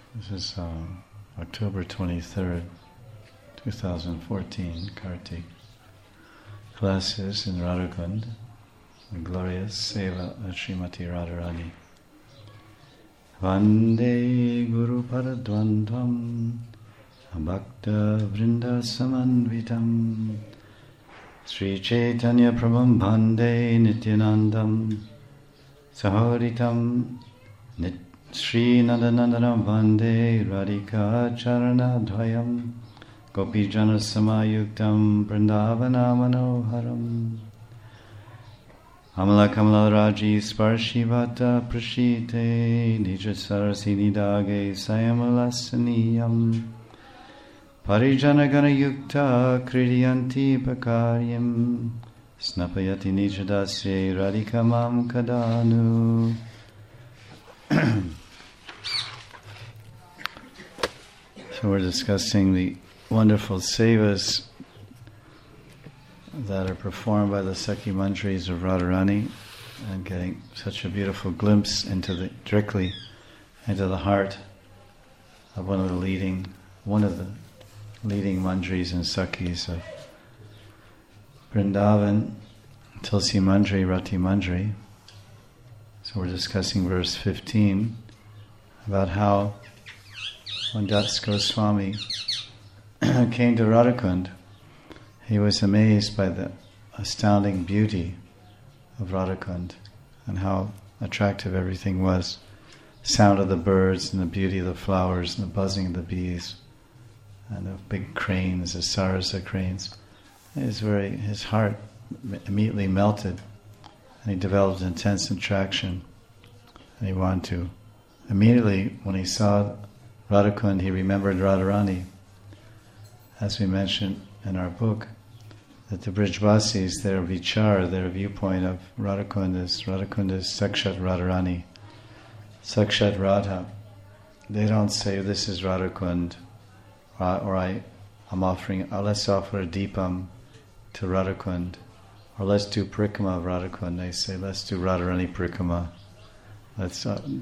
This is October 23rd, 2014, Kartik. Classes in Radhakund, the glorious Seva of Srimati Radharani. Vande Guru Paradvandvam Bhakta Vrinda Samanvitam Sri Chaitanya Prabham Bhande Nityanandam Saharitam Sri Nandanandanam Bhande Radhika Charana Dvayam Gopijana Samayuktam Vrindavana Manoharam Amala Kamala Raji Sparshivata Prashite Nija Sarasini Dage Sayamalasaniyam Parijana Gana Yukta Kridiyanti Pakaryam Snapayati Nijadasye Radhikamam Kadanu. So we're discussing the wonderful sevas that are performed by the Sakhi Manjaris of Radharani and getting such a beautiful glimpse directly into the heart of one of the leading Manjaris and Sakhis of Vrindavan, Tulsi Manjari, Rati Manjari. So we're discussing verse 15 about how when Das Goswami came to Radhakund, he was amazed by the astounding beauty of Radhakund and how attractive everything was. Sound of the birds and the beauty of the flowers and the buzzing of the bees and the big cranes, the sarasa cranes. His heart immediately melted and he developed intense attraction. And he wanted to. Immediately when he saw Radhakund, he remembered Radharani. As we mentioned in our book, that the Brijvasis, their vichar, their viewpoint of Radhakund is Sakshat Radharani, Sakshat Radha. They don't say this is Radhakund, I'm offering, let's offer a deepam to Radhakund, or let's do Parikrama of Radhakund. They say let's do Radharani Parikrama. Let's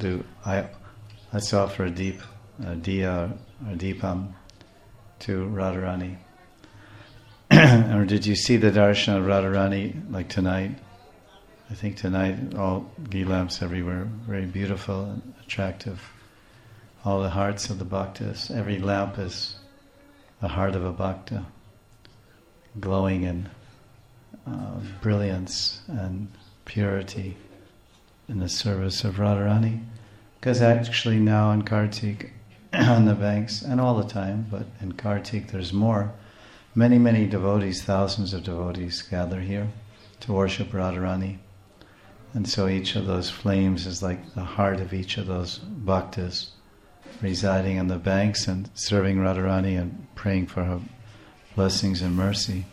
offer a diya or deepam to Radharani. Or did you see the darshan of Radharani like tonight? I think tonight all ghee lamps everywhere, very beautiful and attractive. All the hearts of the bhaktas, every lamp is the heart of a bhakta, glowing in brilliance and purity in the service of Radharani. Because actually now in Kartik, on the banks, and all the time, but in Kartik there's more. Many, many devotees, thousands of devotees gather here to worship Radharani. And so each of those flames is like the heart of each of those bhaktas residing on the banks and serving Radharani and praying for her blessings and mercy.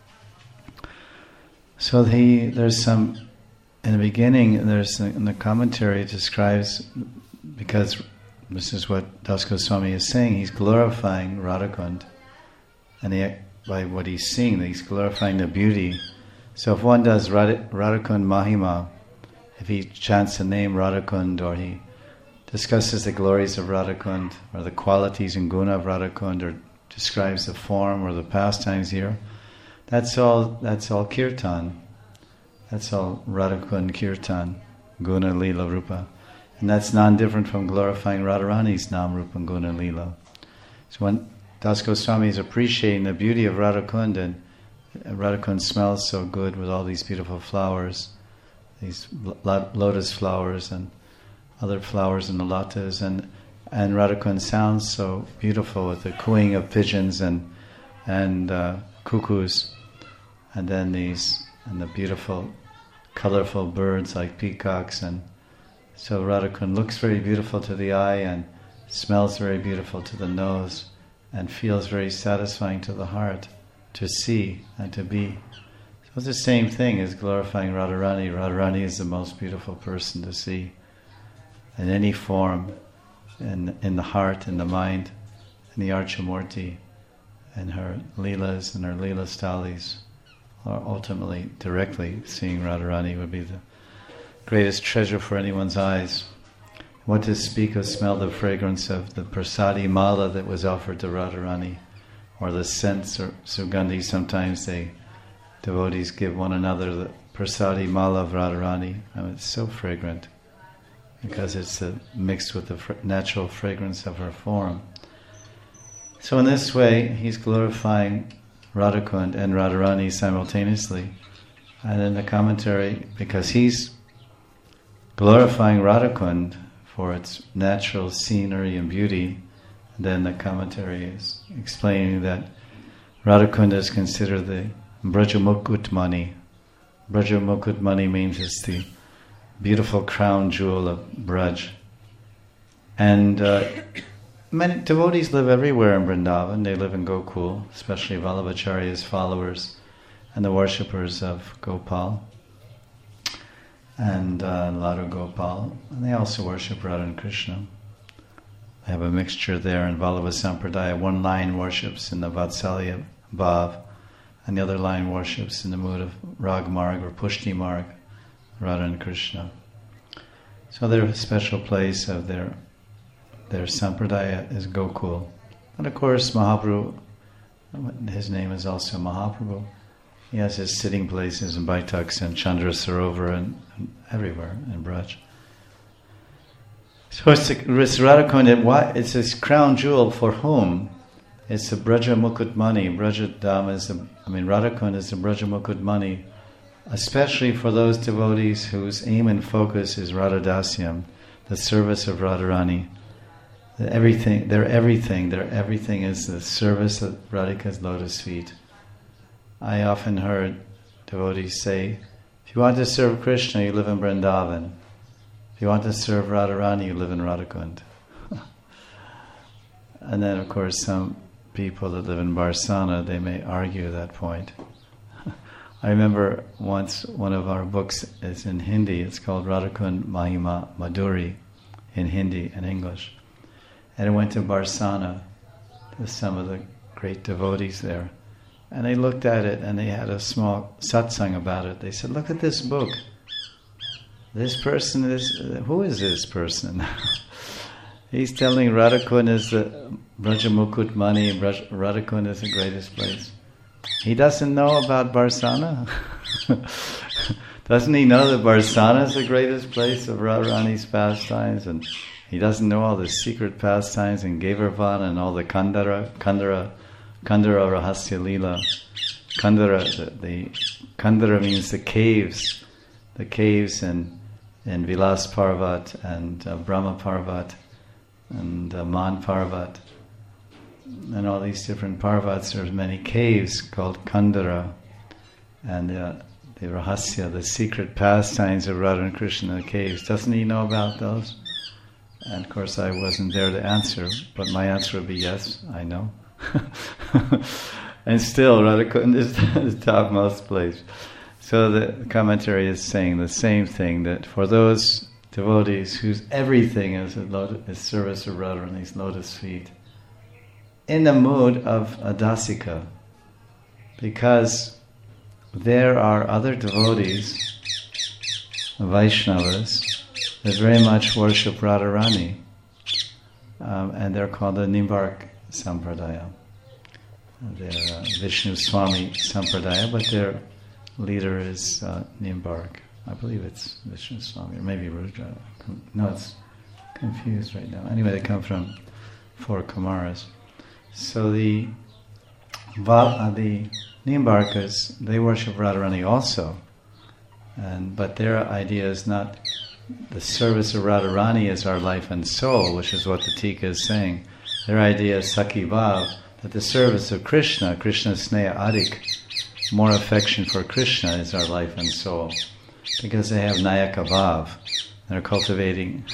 So there's some, in the beginning, in the commentary it describes, because this is what Das Goswami is saying, he's glorifying Radhakund, and by what he's seeing, he's glorifying the beauty. So if one does Radhakund Mahima, if he chants the name Radhakund, or he discusses the glories of Radhakund, or the qualities and guna of Radhakund, or describes the form or the pastimes here, that's all kirtan. That's all Radhakund kirtan, guna lila rupa. And that's non-different from glorifying Radharani's nam rupa and guna lila. So when Das Goswami is appreciating the beauty of Radhakund, and Radhakund smells so good with all these beautiful flowers, these lotus flowers and other flowers in the latas, and Radhakund sounds so beautiful with the cooing of pigeons and cuckoos, and then the beautiful colorful birds like peacocks, and so Radhakund looks very beautiful to the eye and smells very beautiful to the nose and feels very satisfying to the heart to see and to be. So it's the same thing as glorifying Radharani. Radharani is the most beautiful person to see in any form, in the heart, in the mind, in the Archamurti, in her leelas and her leela stalis, or ultimately directly seeing Radharani would be the greatest treasure for anyone's eyes. What to speak of smell the fragrance of the prasadi mala that was offered to Radharani, or the scents or sugandhi. Sometimes devotees give one another the prasadi mala of Radharani. It's so fragrant because it's mixed with the natural fragrance of her form. So in this way, he's glorifying Radhakund and Radharani simultaneously. And in the commentary, because he's glorifying Radhakund for its natural scenery and beauty, then the commentary is explaining that Radhakund is considered the Brajamukutmani. Brajamukutmani means it's the beautiful crown jewel of Braj. And many devotees live everywhere in Vrindavan. They live in Gokul, especially Vallabhacharya's followers and the worshippers of Gopal and Ladu Gopal. And they also worship Radha and Krishna. They have a mixture there in Vallabha Sampradaya. One line worships in the Vatsalya Bhav, and the other line worships in the mood of Rag Marg or Pushti Marg, Radha and Krishna. So their special place of their Sampradaya is Gokul. And of course Mahaprabhu, his name is also Mahaprabhu. He has his sitting places in Baitaks and Chandra Sarovar and everywhere in Braj. So it's Radhakund, it's this crown jewel for whom? It's the Braja Mukutmani. Radhakund is the Braja Mukutmani, especially for those devotees whose aim and focus is Radhadasyam, the service of Radharani. Their everything is the service of Radhika's lotus feet. I often heard devotees say, if you want to serve Krishna, you live in Vrindavan. If you want to serve Radharani, you live in Radhakund. And then, of course, some people that live in Barsana, they may argue that point. I remember once one of our books is in Hindi. It's called Radhakund Mahima Madhuri in Hindi and English. And I went to Barsana to some of the great devotees there. And they looked at it and they had a small satsang about it. They said, look at this book. This person who is this person? He's telling Radhakund is the Brajamukutmani, Radhakund is the greatest place. He doesn't know about Barsana? Doesn't he know that Barsana is the greatest place of Radharani's pastimes? And he doesn't know all the secret pastimes in Gavarvan and all the Kandara Rahasya Leela. Kandara means the caves in Vilas Parvat and Brahma Parvat and Man Parvat and all these different Parvats. There's many caves called Kandara, and the Rahasya, the secret pastimes of Radha and Krishna in the caves. Doesn't he know about those? And of course I wasn't there to answer, but my answer would be yes, I know. And still Radhakund is the topmost place. So the commentary is saying the same thing, that for those devotees whose everything is service of Radharani's lotus feet, in the mood of a dasika, because there are other devotees, Vaishnavas, that very much worship Radharani, and they're called the Nimbark Sampradaya. They're Vishnu Swami Sampradaya, but their leader is Nimbark. I believe it's Vishnu Swami, or maybe Rudra. No, it's confused right now. Anyway, they come from 4 Kumaras. So the Nimbarkas, they worship Radharani also, but their idea is not the service of Radharani is our life and soul, which is what the Tika is saying. Their idea is Sakhi Bhav, that the service of Krishna, Krishna Sneha Adik, more affection for Krishna is our life and soul. Because they have Nayaka Bhav. They're cultivating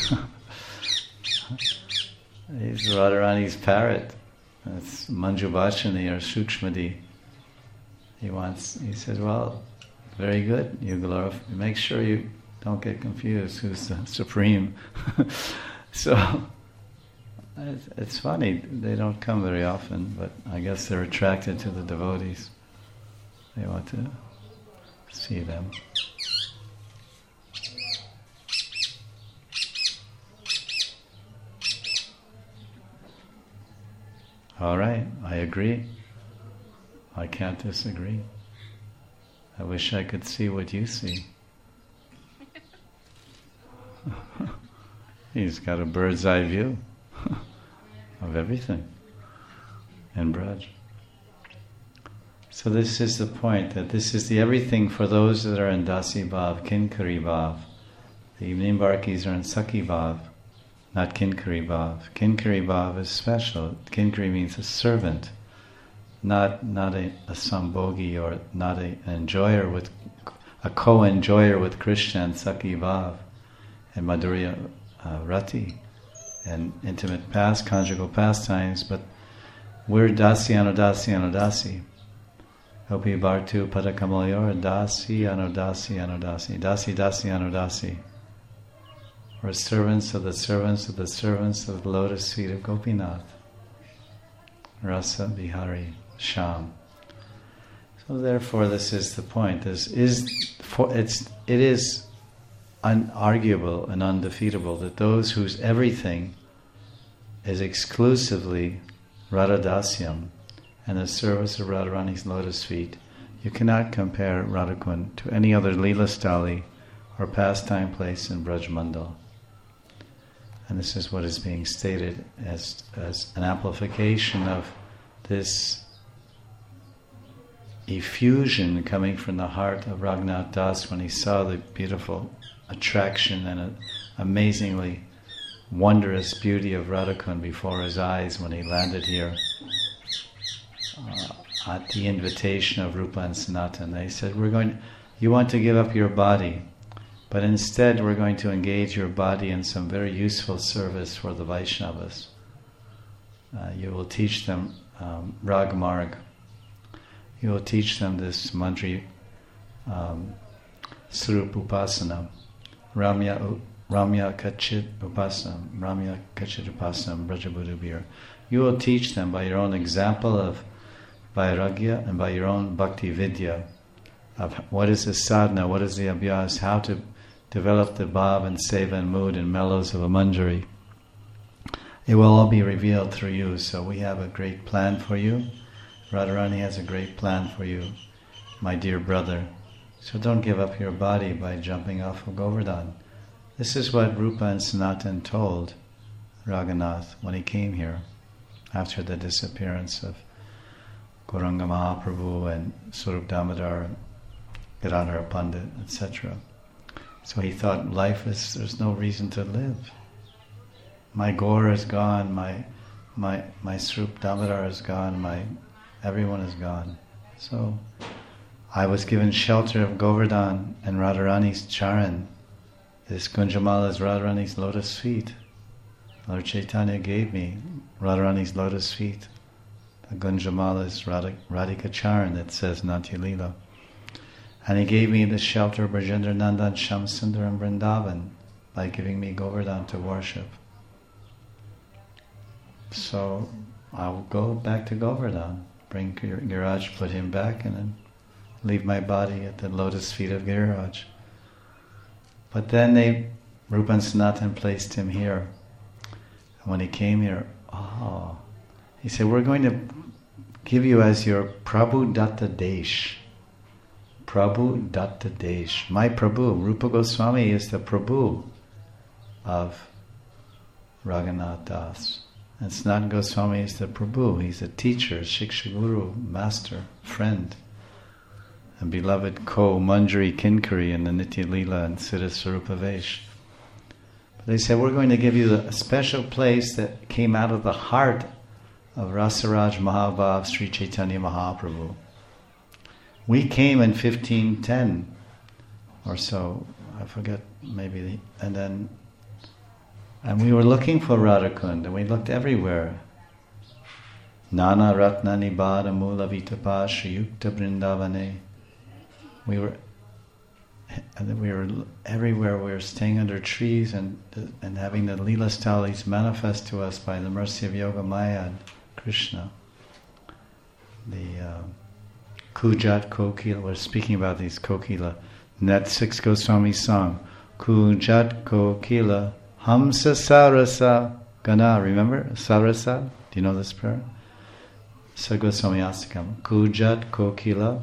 he's Radharani's parrot. That's Manju Bhashani or Sukshmadi. He said, well, very good, you glorify. Make sure you don't get confused who's the supreme. So it's funny, they don't come very often, but I guess they're attracted to the devotees. They want to see them. All right, I agree. I can't disagree. I wish I could see what you see. He's got a bird's eye view of everything in Braj. So this is the point, that this is the everything for those that are in Dasi Bhav, Kinkari Bhav. The Nimbarkis are in Sakhi Bhav, not Kinkari Bhav. Kinkari Bhav is special. Kinkari means a servant, not a sambhogi, or not an enjoyer with a co-enjoyer with Krishna and Sakhi Bhav and Madhurya Rati and intimate conjugal pastimes, but we're Dasi Anudasi Anudasi. Gopi Bhartu Padakamalyor Dasi Anudasi Anudasi. Dasi Dasi Anudasi. We're servants of the servants of the servants of the lotus feet of Gopinath. Rasa Bihari Sham. So therefore this is the point. It is unarguable and undefeatable that those whose everything is exclusively Radhadasyam and the service of Radharani's lotus feet, you cannot compare Radhakund to any other Leela Stali or pastime place in Braj Mandal. And this is what is being stated as an amplification of this effusion coming from the heart of Raghunath Das when he saw the beautiful attraction and an amazingly wondrous beauty of Radhakund before his eyes when he landed here at the invitation of Rupa and Sanatan. They said, you want to give up your body, but instead we're going to engage your body in some very useful service for the Vaishnavas. You will teach them Rag Marg. You will teach them this Mantri Swarup Upasana, Ramya Kachit Upasana, Ramya Kachit Upasana, Brajabudubir. You will teach them by your own example of Vairagya and by your own Bhakti Vidya of what is the sadhana, what is the abhyas, how to develop the bhav and seva and mood and mellows of a manjari. It will all be revealed through you, so we have a great plan for you. Radharani has a great plan for you, my dear brother. So don't give up your body by jumping off of Govardhan. This is what Rupa and Sanatan told Raghunath when he came here after the disappearance of Gauranga Mahaprabhu and Swarup Damodar, Gadadhar Pandit, etc. So he thought there's no reason to live. My Gaur is gone, my Swarup Damodar is gone, everyone is gone. So I was given shelter of Govardhan and Radharani's charan. This Gunjamala is Radharani's lotus feet. Lord Chaitanya gave me Radharani's lotus feet. The Gunjamala is Radhika charan that says Natya Leela. And he gave me the shelter of Brajendra Nandan, Shamsundar and Vrindavan by giving me Govardhan to worship. So I'll go back to Govardhan, bring Giriraj, put him back, and then leave my body at the lotus feet of Giriraj. But then Rupa and Sanatan placed him here. And when he came here, he said, we're going to give you as your Prabhu Datta Desh. Prabhu Datta Desh. My Prabhu, Rupa Goswami is the Prabhu of Raghunath Das. And Sanatana Goswami is the Prabhu. He's a teacher, Shiksha Guru, master, friend, and beloved co-Manjari Kinkari in the Nitya Leela and Siddha Swarupa Vesh. But they said, we're going to give you a special place that came out of the heart of Rasaraj Mahabhav Sri Chaitanya Mahaprabhu. We came in 1510 or so, I forget, maybe, and we were looking for Radhakund, and we looked everywhere. Nana Ratna Nibada Mula Vitapa Shriyukta Brindavane. We were everywhere. We were staying under trees and having the Leela Stalis manifest to us by the mercy of Yoga Maya and Krishna. The Kujat Kokila, we're speaking about these Kokila. In that 6 Goswami song, Kujat Kokila Hamsa Sarasa Gana, remember? Sarasa? Do you know this prayer? Sagoswamyastikam. Kujat kokila,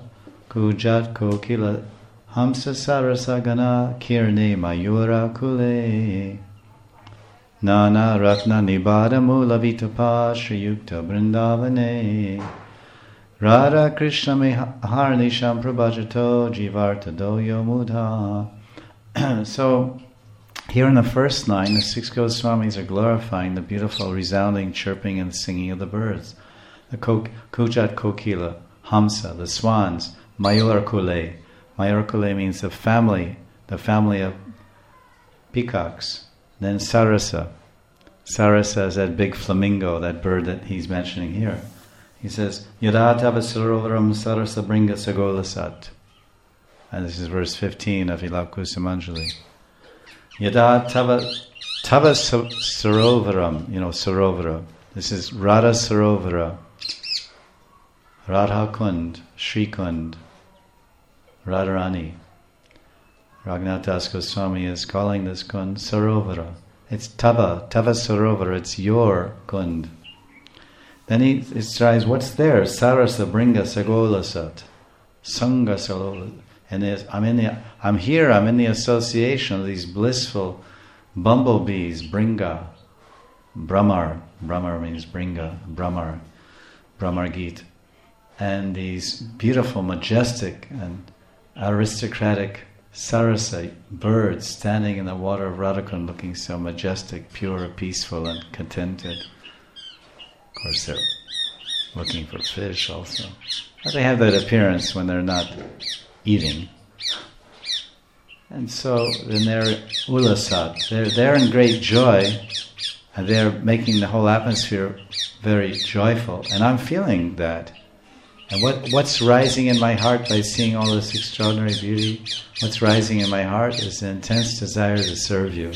hamsa sarasagana, kirne mayura kule. Nana ratna nibada mula vitapa shriyukta brindavane. Radha Krishna meharnisham prabhajato jivarta doyo mudha. So, here in the first line, the six Goswamis are glorifying the beautiful, resounding chirping and singing of the birds. The Kujat Kokila, Hamsa, the swans, Mayur Kule. Mayur Kule means the family of peacocks. Then Sarasa. Sarasa is that big flamingo, that bird that he's mentioning here. He says, Yada tava sarovaram sarasa bringa sagolasat. And this is verse 15 of Ilabkusamanjali. Yada tava sarovaram, Sarovara. This is Radha Sarovara. Radha Kund, Shri Kund, Radharani. Raghunath Das Goswami is calling this Kund Sarovara. It's Tava Sarovara, it's your Kund. Then he tries, what's there? Sarasa Bringa Sagolasat. Sangha Salola. And I'm in the association of these blissful bumblebees, Bringa, Brahmar means Bringa, Brahmar Geet. And these beautiful, majestic and aristocratic sarasa birds standing in the water of Radhakund looking so majestic, pure, peaceful and contented. Of course they're looking for fish also. But they have that appearance when they're not eating. And so then they're ulasat. They're in great joy and they're making the whole atmosphere very joyful. And I'm feeling that. And what's rising in my heart by seeing all this extraordinary beauty? What's rising in my heart is an intense desire to serve you.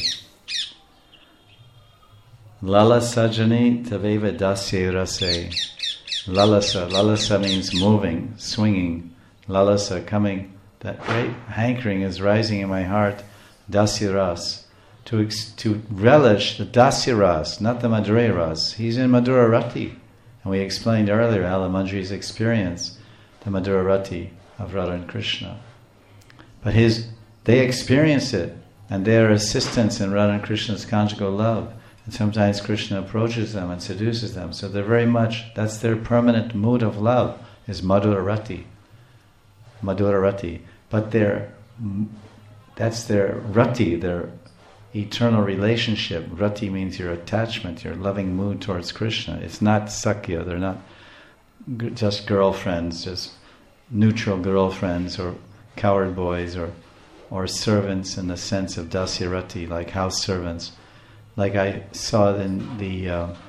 Lala sajani taveva dasye rase. Lalasa means moving, swinging. Lalasa coming. That great hankering is rising in my heart. Dasya ras. To relish the dasya ras, not the Madhurya ras. He's in Madhura Rati. And we explained earlier how the Manjris experience the Madhura Rati of Radha and Krishna. But they experience it, and they are assistants in Radha and Krishna's conjugal love. And sometimes Krishna approaches them and seduces them. So they're very much, that's their permanent mood of love, is Madhura Rati. Madhura Rati. But that's their Rati, their eternal relationship. Rati means your attachment, your loving mood towards Krishna. It's not Sakya, they're not just girlfriends, just neutral girlfriends or coward boys or servants in the sense of Dasya Rati, like house servants. Like I saw in the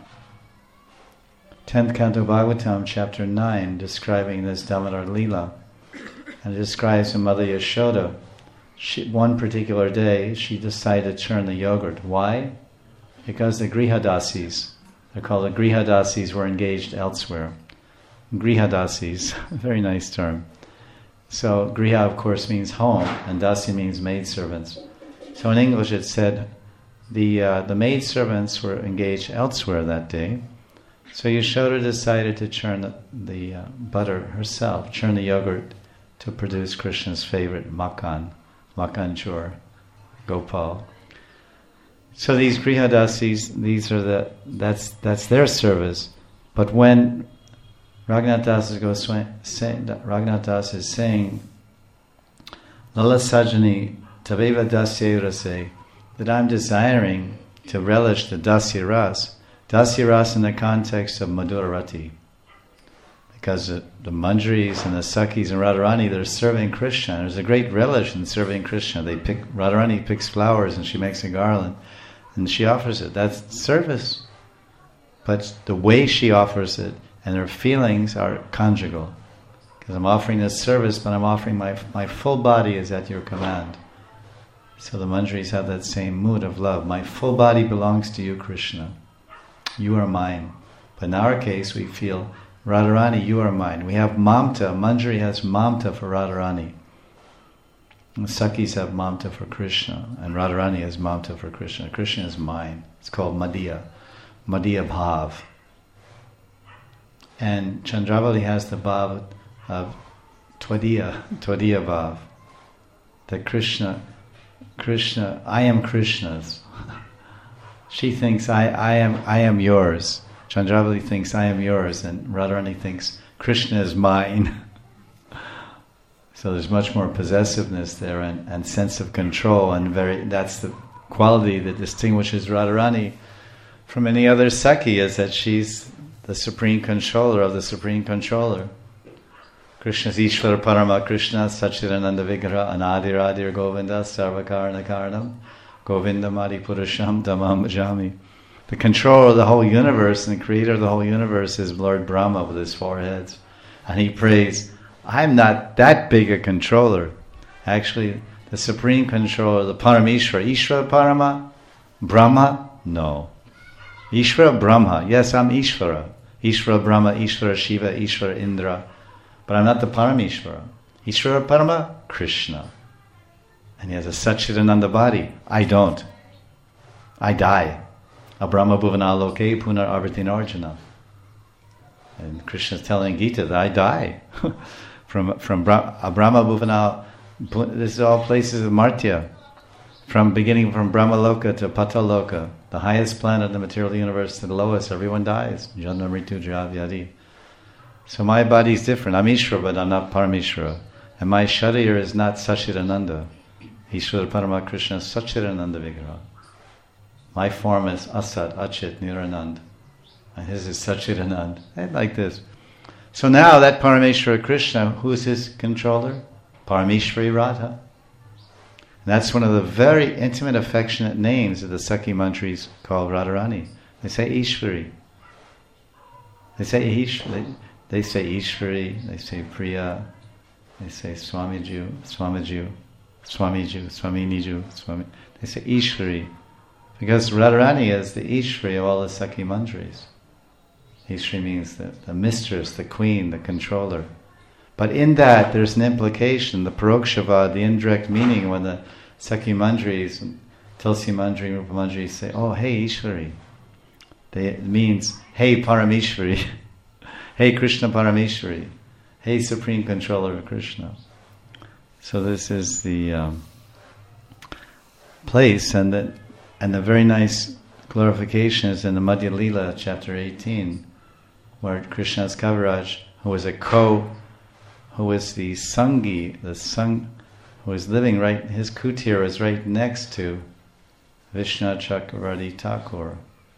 10th Canto Bhagavatam, chapter 9, describing this Damodar Leela. And it describes Mother Yashoda. One particular day, she decided to churn the yogurt. Why? Because the Grihadasis, they're called the Grihadasis, were engaged elsewhere. Grihadasis, a very nice term. So Griha, of course, means home, and Dasi means maidservants. So in English it said the maidservants were engaged elsewhere that day. So Yashoda decided to churn the butter herself, churn the yogurt to produce Krishna's favorite Makan Chur, Gopal. So these Grihadasis, that's their service. But when Raghunath Das is saying, Lala Sajani Taveva Dasya Rase, that I'm desiring to relish the Dasya Ras in the context of Madhura Rati. Because the Manjaris and the Sakhis and Radharani, they're serving Krishna. There's a great relish in serving Krishna. Radharani picks flowers and she makes a garland and she offers it. That's service. But the way she offers it and her feelings are conjugal. Because I'm offering this service, but I'm offering my full body is at your command. So the Manjaris have that same mood of love. My full body belongs to you, Krishna. You are mine. But in our case, we feel, Radharani, you are mine. We have Mamta. Manjari has Mamta for Radharani. And Sakhis have Mamta for Krishna. And Radharani has Mamta for Krishna. Krishna is mine. It's called Madhya. Madhya Bhav. And Chandravali has the bhav of Tvadiya bhav. That Krishna, I am Krishna's. She thinks I am yours. Chandravali thinks I am yours, and Radharani thinks Krishna is mine. So there's much more possessiveness there and sense of control, and that's the quality that distinguishes Radharani from any other Sakhi, is that she's the supreme controller of the supreme controller. Krishna's Ishvara Parama Krishna Sachidananda Vigraha Anadiradir Govinda Sarvakarna Karnam Govindam Adi Purusham Dhammam Bhajami. The controller of the whole universe and the creator of the whole universe is Lord Brahma with his four heads. And he prays, I'm not that big a controller. Actually, the supreme controller, the Parameshwara, Ishvara Parama, Brahma, no. Ishvara Brahma, yes, I'm Ishvara. Ishvara Brahma, Ishvara Shiva, Ishvara Indra. But I'm not the Parameshwara. Ishvara Parama, Krishna. And he has a Satchidananda body. I don't. I die. Abrahma Bhuvana Loke Punar Avartin Arjuna. And Krishna is telling Gita that I die. from Abrahma Bhuvana, this is all places of Martya. Beginning from Brahma Loka to Pataloka, the highest planet in the material universe, to the lowest, everyone dies. Janma Mritu Jara Vyadi. So my body is different. I'm Ishvara, but I'm not Parameshwara. And my Sharir is not Sachidananda. Ishvara Parama Krishna Sachidananda Vigraha. My form is Asat, Achit, Niranand. And his is Sachidanand. Like this. So now that Parameshwara Krishna, who's his controller? Parameshwari Radha. And that's one of the very intimate, affectionate names that the Sakhi Mantris call Radharani. They say Ishvari. They say Ishvari, they say Priya, they say Swamiju, Swaminiju, Swami. They say Ishvari. Because Radharani is the Ishvari of all the Sakhi Mantris. Ishvari means the mistress, the queen, the controller. But in that, there's an implication, the Parokshavad, the indirect meaning, when the Sakhi Mantris, Tulsi Mantri, Rupa Mantri say, oh, hey Ishvari. It means, hey Parameshwari. Hey Krishna Parameshwari. Hey Supreme Controller of Krishna. So this is the place, and the very nice glorification is in the Madhya Lila, chapter 18, where Krishna's Kaviraj, who was the Sangi, who was living right, his kutir was right next to Vishnu Chakravarti Thakur.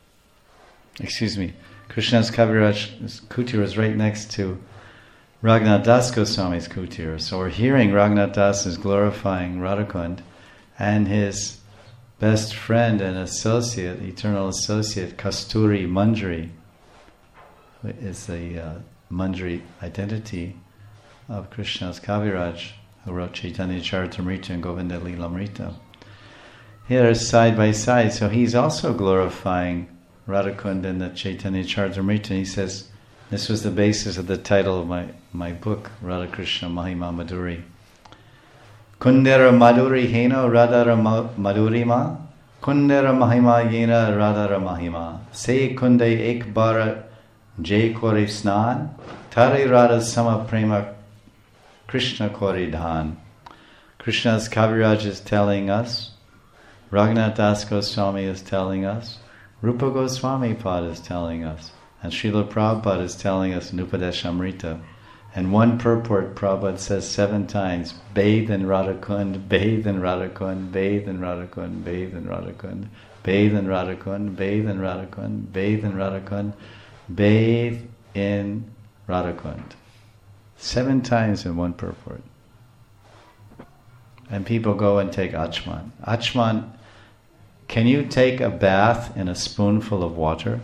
Krishna's Kaviraj's kutir was right next to Raghunath Das Goswami's kutir. So we're hearing Raghunath Das is glorifying Radhakund, and his best friend and associate, eternal associate, Kasturi Manjari, who is the Manjari identity of Krishna's Kaviraj, who wrote Chaitanya Charitamrita and Govinda Lilamrita. Here, side by side, so he's also glorifying Radhakund in the Chaitanya Charitamrita. He says, this was the basis of the title of my book, Radha Krishna Mahima Madhuri. Kundera Madhuri Hena Radhara Madhurima, Kundera Mahima Yena Radhara Mahima, Se Kunde Ek Bara Jay Kore Snan, Tare Radha Sama Prema Krishna Kore Dhan. Krishna's Kaviraj is telling us, Raghunath Das Goswami is telling us, Rupa Goswami Pad is telling us, and Srila Prabhupada is telling us in Upadeshamrita. And one purport, Prabhupada says 7 times, bathe in Radhakund, bathe in Radhakund, bathe in Radhakund, bathe in Radhakund, bathe in Radhakund, bathe in Radhakund, bathe in Radhakund, bathe in Radhakund. 7 times in one purport. And people go and take Achman. Achman, can you take a bath in a spoonful of water?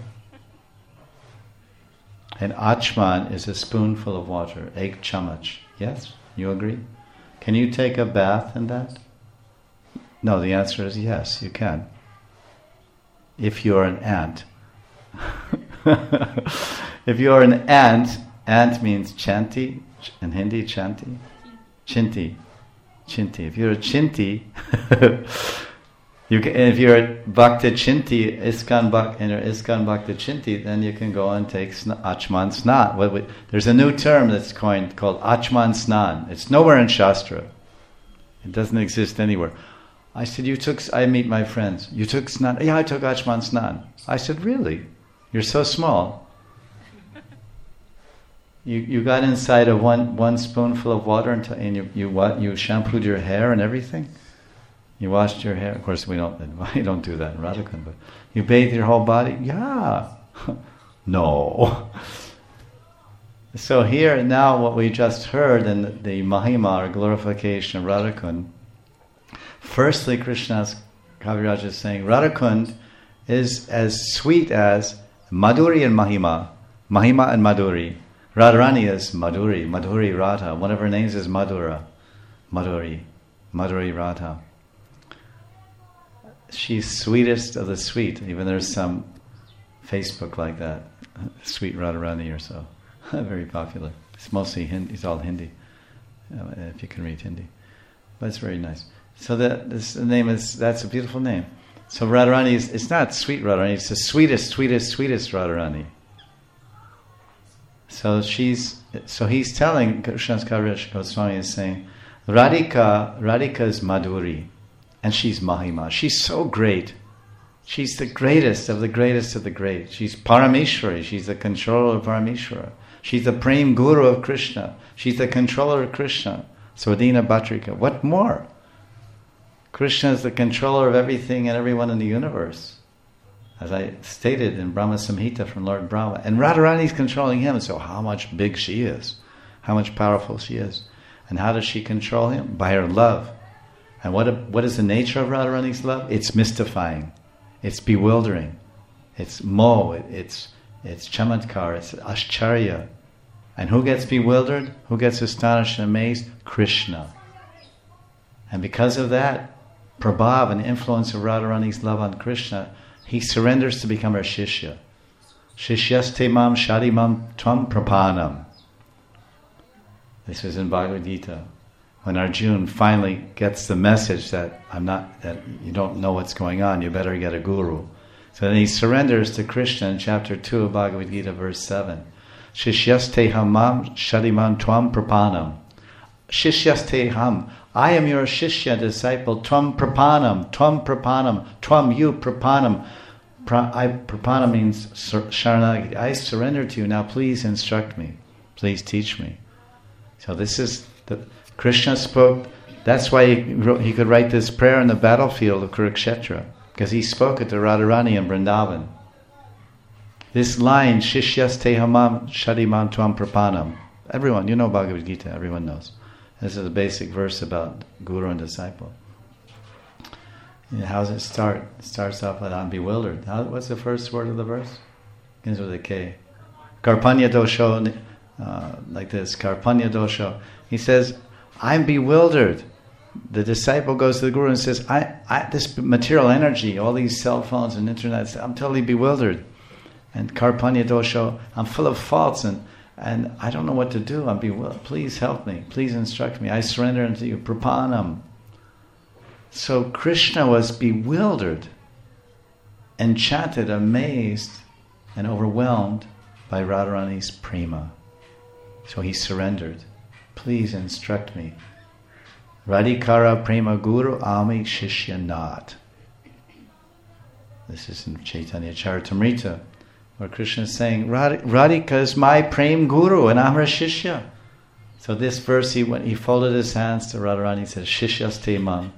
And Achman is a spoonful of water, ek chamach. Yes? You agree? Can you take a bath in that? No, the answer is yes, you can. If you're an ant. If you're an ant means chanti, in Hindi, chanti. Chinti. If you're a chinti, If you're at Bhakta Chinti, ISKCON Bhakta Chinti, then you can go and take Achman Snan. There's a new term that's coined called Achman Snan. It's nowhere in Shastra. It doesn't exist anywhere. I said, I meet my friends. You took Snan? Yeah, I took Achman Snan. I said, really? You're so small. You got inside of one spoonful of water and you shampooed your hair and everything? You washed your hair? Of course, we don't do that in Radhakund, but you bathed your whole body? Yeah. No. So here, now what we just heard in the Mahima, or glorification of Radhakund, firstly, Krishna's Kaviraj is saying, Radhakund is as sweet as Madhuri and Mahima and Madhuri. Radharani is Madhuri Radha. One of her names is Madhuri Radha. She's sweetest of the sweet. Even there's some Facebook like that, Sweet Radharani or so. Very popular. It's mostly Hindi. It's all Hindi, if you can read Hindi. But it's very nice. So that's a beautiful name. So Radharani it's not Sweet Radharani. It's the sweetest Radharani. So he's telling, Krishna's Kaviraj Goswami is saying, Radhika is Madhuri, and she's Mahima. She's so great. She's the greatest of the greatest of the great. She's Parameshwari. She's the controller of Parameshwara. She's the Prem Guru of Krishna. She's the controller of Krishna. Swadhina Bhatrika. What more? Krishna is the controller of everything and everyone in the universe, as I stated in Brahma Samhita from Lord Brahma. And Radharani is controlling him. So how much big she is, how much powerful she is. And how does she control him? By her love. And what is the nature of Radharani's love? It's mystifying. It's bewildering. It's moh. It's chamatkar. It's ascharya. And who gets bewildered? Who gets astonished and amazed? Krishna. And because of that prabhav and influence of Radharani's love on Krishna, he surrenders to become her shishya. Shishyaste mam shadimam tvam prapanam. This is in Bhagavad Gita. When Arjuna finally gets the message that that you don't know what's going on, you better get a guru. So then he surrenders to Krishna in chapter 2 of Bhagavad Gita, verse 7. Shishyaste hamam shadimam tvam prapanam. Shishyaste ham. I am your shishya, disciple. Tvam prapanam. Tvam you prapanam. Prapanam means sharanagati. I surrender to you. Now please instruct me. Please teach me. So this is Krishna spoke. That's why he could write this prayer in the battlefield of Kurukshetra, because he spoke it to Radharani in Vrindavan. This line, Shishyaste hamam shadimam tvam prapanam. Everyone, you know Bhagavad Gita, everyone knows. This is a basic verse about guru and disciple. How does it start? It starts off with, I'm bewildered. What's the first word of the verse? Begins with a K. Karpanya dosho, like this, Karpanya dosho. He says, I'm bewildered. The disciple goes to the guru and says, this material energy, all these cell phones and internet, I'm totally bewildered. And Karpanya dosho, I'm full of faults and I don't know what to do. I'm bewildered. Please help me. Please instruct me. I surrender unto you. Prapanam. So Krishna was bewildered, enchanted, amazed, and overwhelmed by Radharani's prema. So he surrendered. Please instruct me. Radhikara prema guru ami shishya not. This is in Chaitanya Charitamrita, where Krishna is saying, Radhika is my prem guru and I'm her shishya. So this verse, he folded his hands to Radharani and said, Shishyaste mam.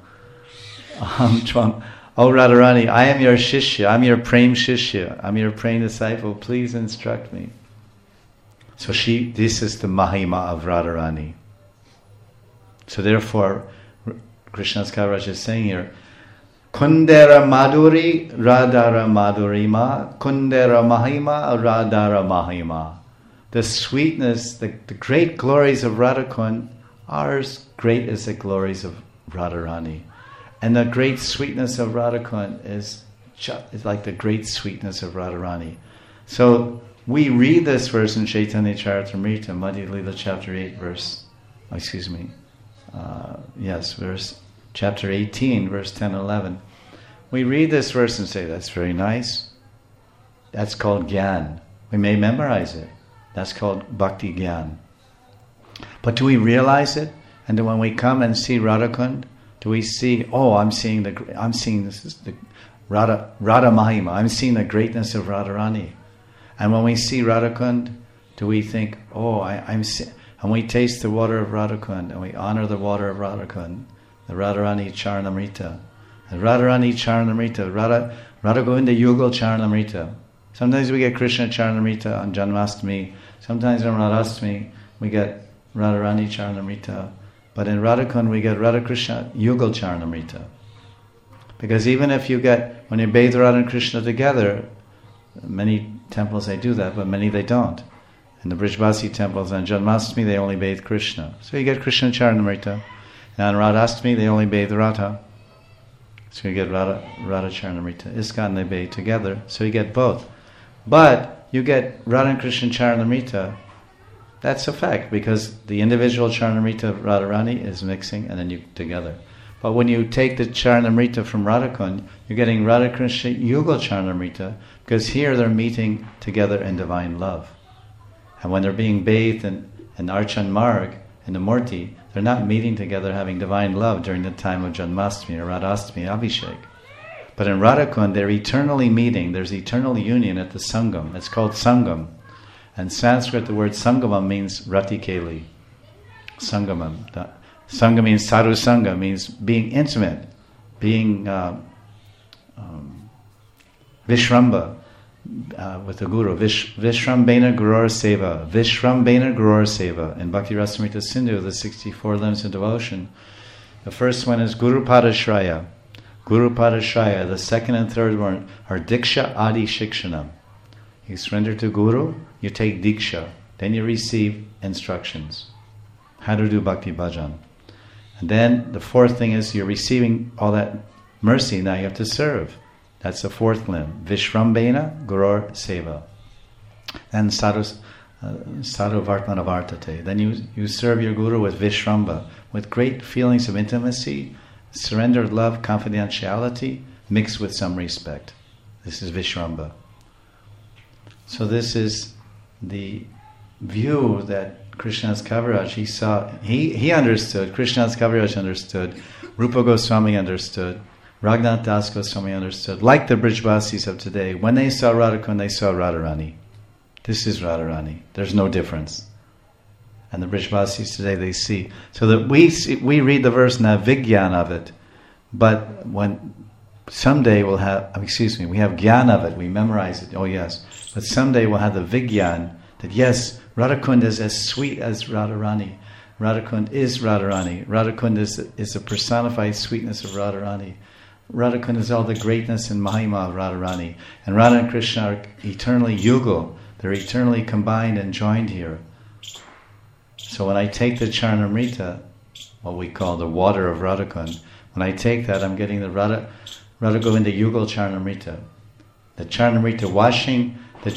Oh Radharani, I am your shishya, I'm your prem shishya, I'm your prem disciple, please instruct me. So this is the mahima of Radharani. So therefore, Krishna's Kaviraj is saying here, Kundera Madhuri, Radhara Madhurima, Kundera Mahima, Radhara Mahima. The sweetness, the great glories of Radhakund are as great as the glories of Radharani. And the great sweetness of Radhakund is like the great sweetness of Radharani. So we read this verse in Chaitanya Charitamrita, Madhya Lila chapter 8, verse chapter 18, verse 10 and 11. we read this verse and say, that's very nice. That's called Gyan. We may memorize it. That's called Bhakti Gyan. But do we realize it? And then when we come and see Radhakund, do we see, I'm seeing this is the Radha Mahima. I'm seeing the greatness of Radharani. And when we see Radhakund, do we think, and we taste the water of Radhakund, and we honor the water of Radhakund, the Radharani Charanamrita. The Radharani Charanamrita, Radha Govinda Yugal Charanamrita. Sometimes we get Krishna Charanamrita on Janmashtami. Sometimes on Radhastami we get Radharani Charanamrita. But in Radhakund we get Radha Krishna Yugal Charanamrita. Because even if when you bathe Radha and Krishna together, many temples they do that, but many they don't. In the Brijbasi temples on Janmashtami they only bathe Krishna. So you get Krishna Charanamrita. And on Radhastami they only bathe Radha. So you get Radha Charanamrita. ISKCON they bathe together, so you get both. But you get Radha and Krishna Charanamrita, that's a fact, because the individual Charanamrita of Radharani is mixing and then you together. But when you take the Charanamrita from Radhakund, you're getting Radha Krishna Yugal Charanamrita, because here they're meeting together in divine love. And when they're being bathed in Archan Marg, in the Murti, they're not meeting together having divine love during the time of Janmashtami or Radhastami Abhishek. But in Radhakund, they're eternally meeting. There's eternal union at the Sangam. It's called Sangam. And Sanskrit, the word Sangamam means Ratikeli. Sangamam. Sangha means Sadhu Sangha, means being intimate, being Vishramba with the Guru. Vishrambena Gurur Seva. Vishrambena Gurur Seva. In Bhakti Rasamrita Sindhu, the 64 limbs of devotion, the first one is Guru Padashraya. Guru Padashraya. The second and third one are Diksha Adi Shikshanam. You surrender to Guru, you take Diksha, then you receive instructions. How to do Bhakti Bhajan. And then the fourth thing is you're receiving all that mercy, now you have to serve. That's the fourth limb. Vishrambena Gurur Seva. And Sadhu Vartmana Vartate. Then you serve your Guru with Vishramba, with great feelings of intimacy, surrendered love, confidentiality, mixed with some respect. This is Vishramba. So this is the view that Krishnadas Kaviraj, he understood, Krishnadas Kaviraj understood, Rupa Goswami understood, Raghunath Das Goswami understood, like the Brijbasis of today. When they saw Radhakund, they saw Radharani. This is Radharani. There's no difference. And the Brijbasis today, they see. So that we read the verse Navigyan of it, but when someday we have Gyan of it, we memorize it, oh yes. But someday we'll have the Vigyan, that yes, Radhakund is as sweet as Radharani. Radhakund is Radharani. Radhakund is the personified sweetness of Radharani. Radhakund is all the greatness and mahima of Radharani. And Radha and Krishna are eternally yugal. They're eternally combined and joined here. So when I take the Charanamrita, what we call the water of Radhakund, when I take that, I'm getting the Radha Govinda Yugal Charanamrita. The Charanamrita washing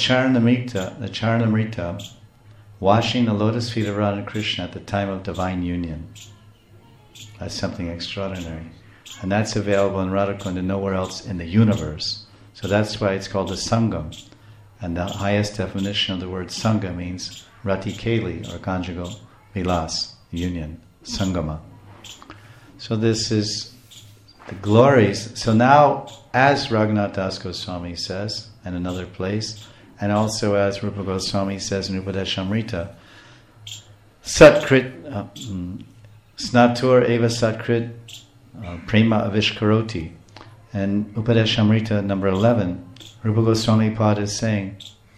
washing the lotus feet of Radha and Krishna at the time of divine union. That's something extraordinary. And that's available in Radhakund and nowhere else in the universe. So that's why it's called a Sangam. And the highest definition of the word Sangha means Ratikeli, or conjugal vilas, union, Sangama. So this is the glories. So now, as Raghunath Das Goswami says in another place, and also as Rupa Goswami says in Upadeshamrita, Satkrit, Snatur eva Satkrit, Prema Avishkaroti. And Upadeshamrita number 11, Rupa Goswami Pad is saying,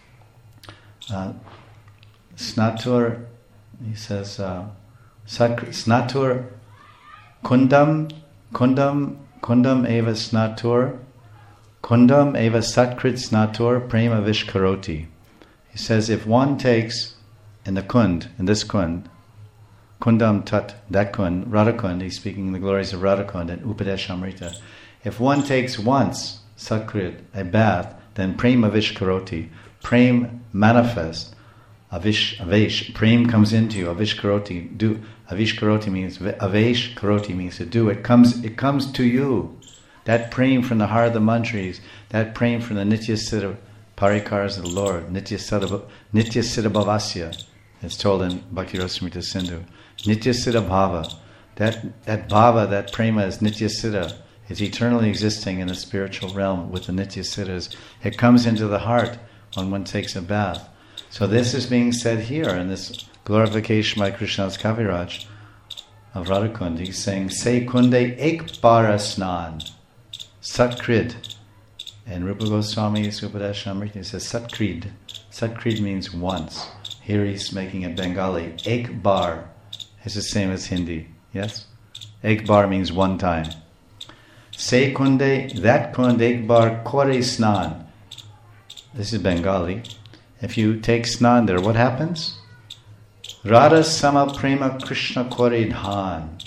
Snatur, he says, Snatur Kundam eva Snatur, Kundam eva Satkrit Snatur Prema Vishkaroti. He says, if one takes in this Kund, Kundam Tat, that Kund, Radhakund, he's speaking the glories of Radhakund and Upadeshamrita. If one takes once, Satkrit, a bath, then Prema Vishkaroti, Prem manifest, Avesh, Prem comes into you, Avishkaroti, do, Avishkaroti means, Avesh Karoti means to do, it comes to you. That praying from the heart of the mantris, that praying from the Nitya Siddha parikaras of the Lord, Nitya Siddha Bhavasya, it's told in Bhakti Rasamrita Sindhu. Nitya Siddha Bhava, that Bhava, that prema is Nitya Siddha. It's eternally existing in the spiritual realm with the Nitya Siddhas. It comes into the heart when one takes a bath. So this is being said here in this glorification by Krishna's Kaviraj of Radhakund. He's saying, Se kunde ek bara snan, satkrid. And Rupa Goswami's Upadeshamrita, he says satkrid. Satkrid means once. Here he's making it Bengali. Ek bar is the same as Hindi. Yes? Ek bar means one time. Se kunde, that kund ek bar kore snan. This is Bengali. If you take snan there, what happens? Radha sama prema Krishna kore dhan.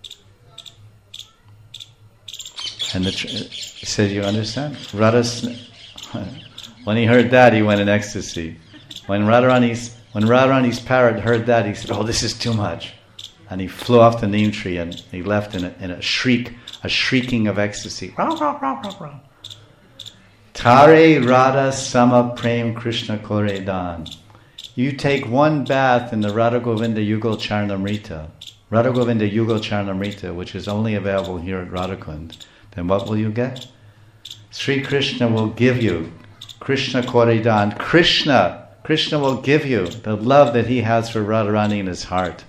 And he said, you understand? Radha, when he heard that, he went in ecstasy. When Radharani's parrot heard that, he said, oh, this is too much. And he flew off the neem tree and he left in a shrieking of ecstasy. Tare Radha sama prem Krishna kore dan. You take one bath in the Radha Govinda Yugal Charnamrita, Radha Govinda Yugal Charnamrita, which is only available here at Radhakund, then what will you get? Sri Krishna will give you Krishna kore dan. Krishna will give you the love that he has for Radharani in his heart.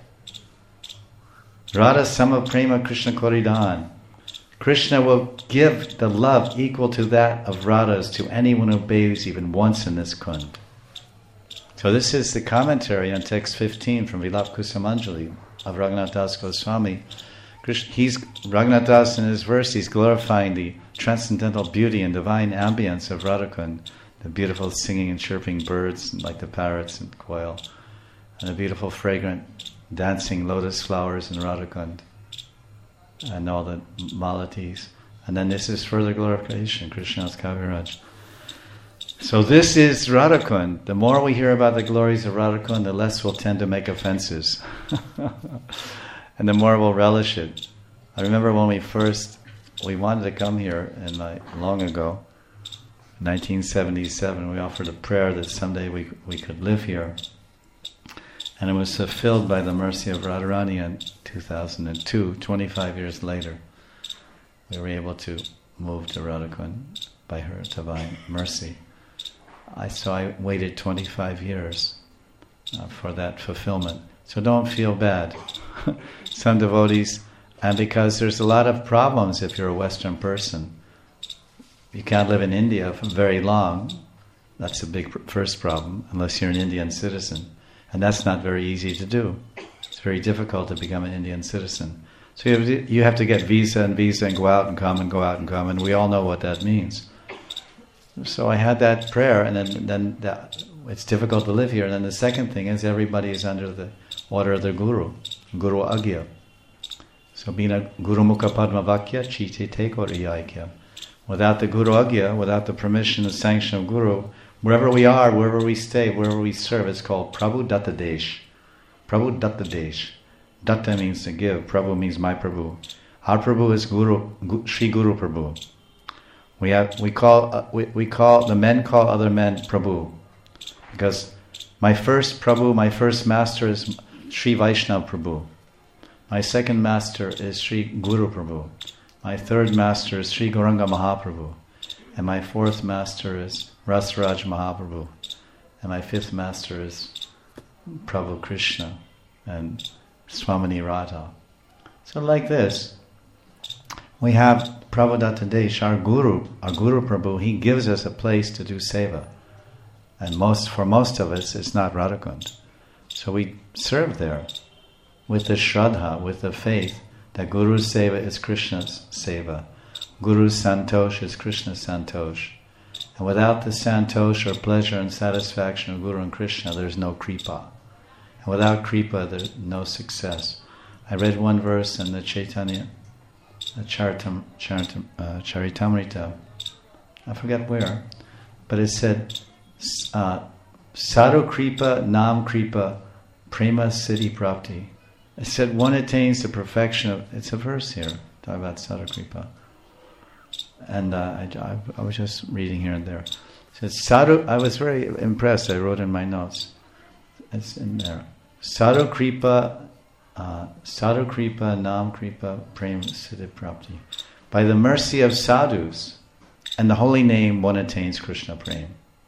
Radha sama prema Krishna kore dan. Krishna will give the love equal to that of Radha's to anyone who bathes even once in this kund. So this is the commentary on text 15 from Vilap Kusumanjali of Raghunath Das Goswami. Raghunath Das in his verse, he's glorifying the transcendental beauty and divine ambience of Radhakund, the beautiful singing and chirping birds like the parrots and quail, and the beautiful fragrant dancing lotus flowers in Radhakund, and all the malatis. And then this is further glorification, Krishna's Kaviraj. So this is Radhakund. The more we hear about the glories of Radhakund, the less we'll tend to make offenses. And the more we'll relish it. I remember when we wanted to come here, and long ago, 1977, we offered a prayer that someday we could live here. And it was fulfilled by the mercy of Radharani in 2002, 25 years later. We were able to move to Radhakund by her divine mercy. So I waited 25 years for that fulfillment. So don't feel bad. Some devotees, and because there's a lot of problems if you're a Western person. You can't live in India for very long. That's a big first problem, unless you're an Indian citizen. And that's not very easy to do. It's very difficult to become an Indian citizen. So you have to get visa and go out and come and go out and come, and we all know what that means. So I had that prayer, and then it's difficult to live here. And then the second thing is everybody is under the order of the Guru Agya. So Bina Guru Mukha Padma Vakya Chite Te Koriyakya. Without the Guru Agya, without the permission and sanction of Guru, wherever we are, wherever we stay, wherever we serve, it's called Prabhu Datta Desh. Prabhu Datta Desh. Datta means to give. Prabhu means my Prabhu. Our Prabhu is Sri Guru Prabhu. The men call other men Prabhu, because my first Prabhu, my first master is Sri Vaishnava Prabhu. My second master is Sri Guru Prabhu. My third master is Sri Gauranga Mahaprabhu. And my fourth master is Rasraj Mahaprabhu. And my fifth master is Prabhu Krishna and Swamini Radha. So like this, we have Prabhu Datta Desh, our Guru Prabhu. He gives us a place to do seva. And for most of us, it's not Radhakund. So we serve there with the Shraddha, with the faith that Guru's seva is Krishna's seva. Guru's santosh is Krishna's santosh. And without the santosh or pleasure and satisfaction of Guru and Krishna, there's no kripa. And without kripa, there's no success. I read one verse in the Chaitanya Charitamrita, I forget where, but it said, Sadhu kripa, nam kripa, prema siddhi prapti. It said one attains the perfection of, it's a verse here, talking about sadhu kripa. And I was just reading here and there. It says, Sadhu, I was very impressed. I wrote in my notes. It's in there. Sadhu Kripa, Nam Kripa, Prem Siddhi Prapti. By the mercy of sadhus and the holy name, one attains Krishna Prem.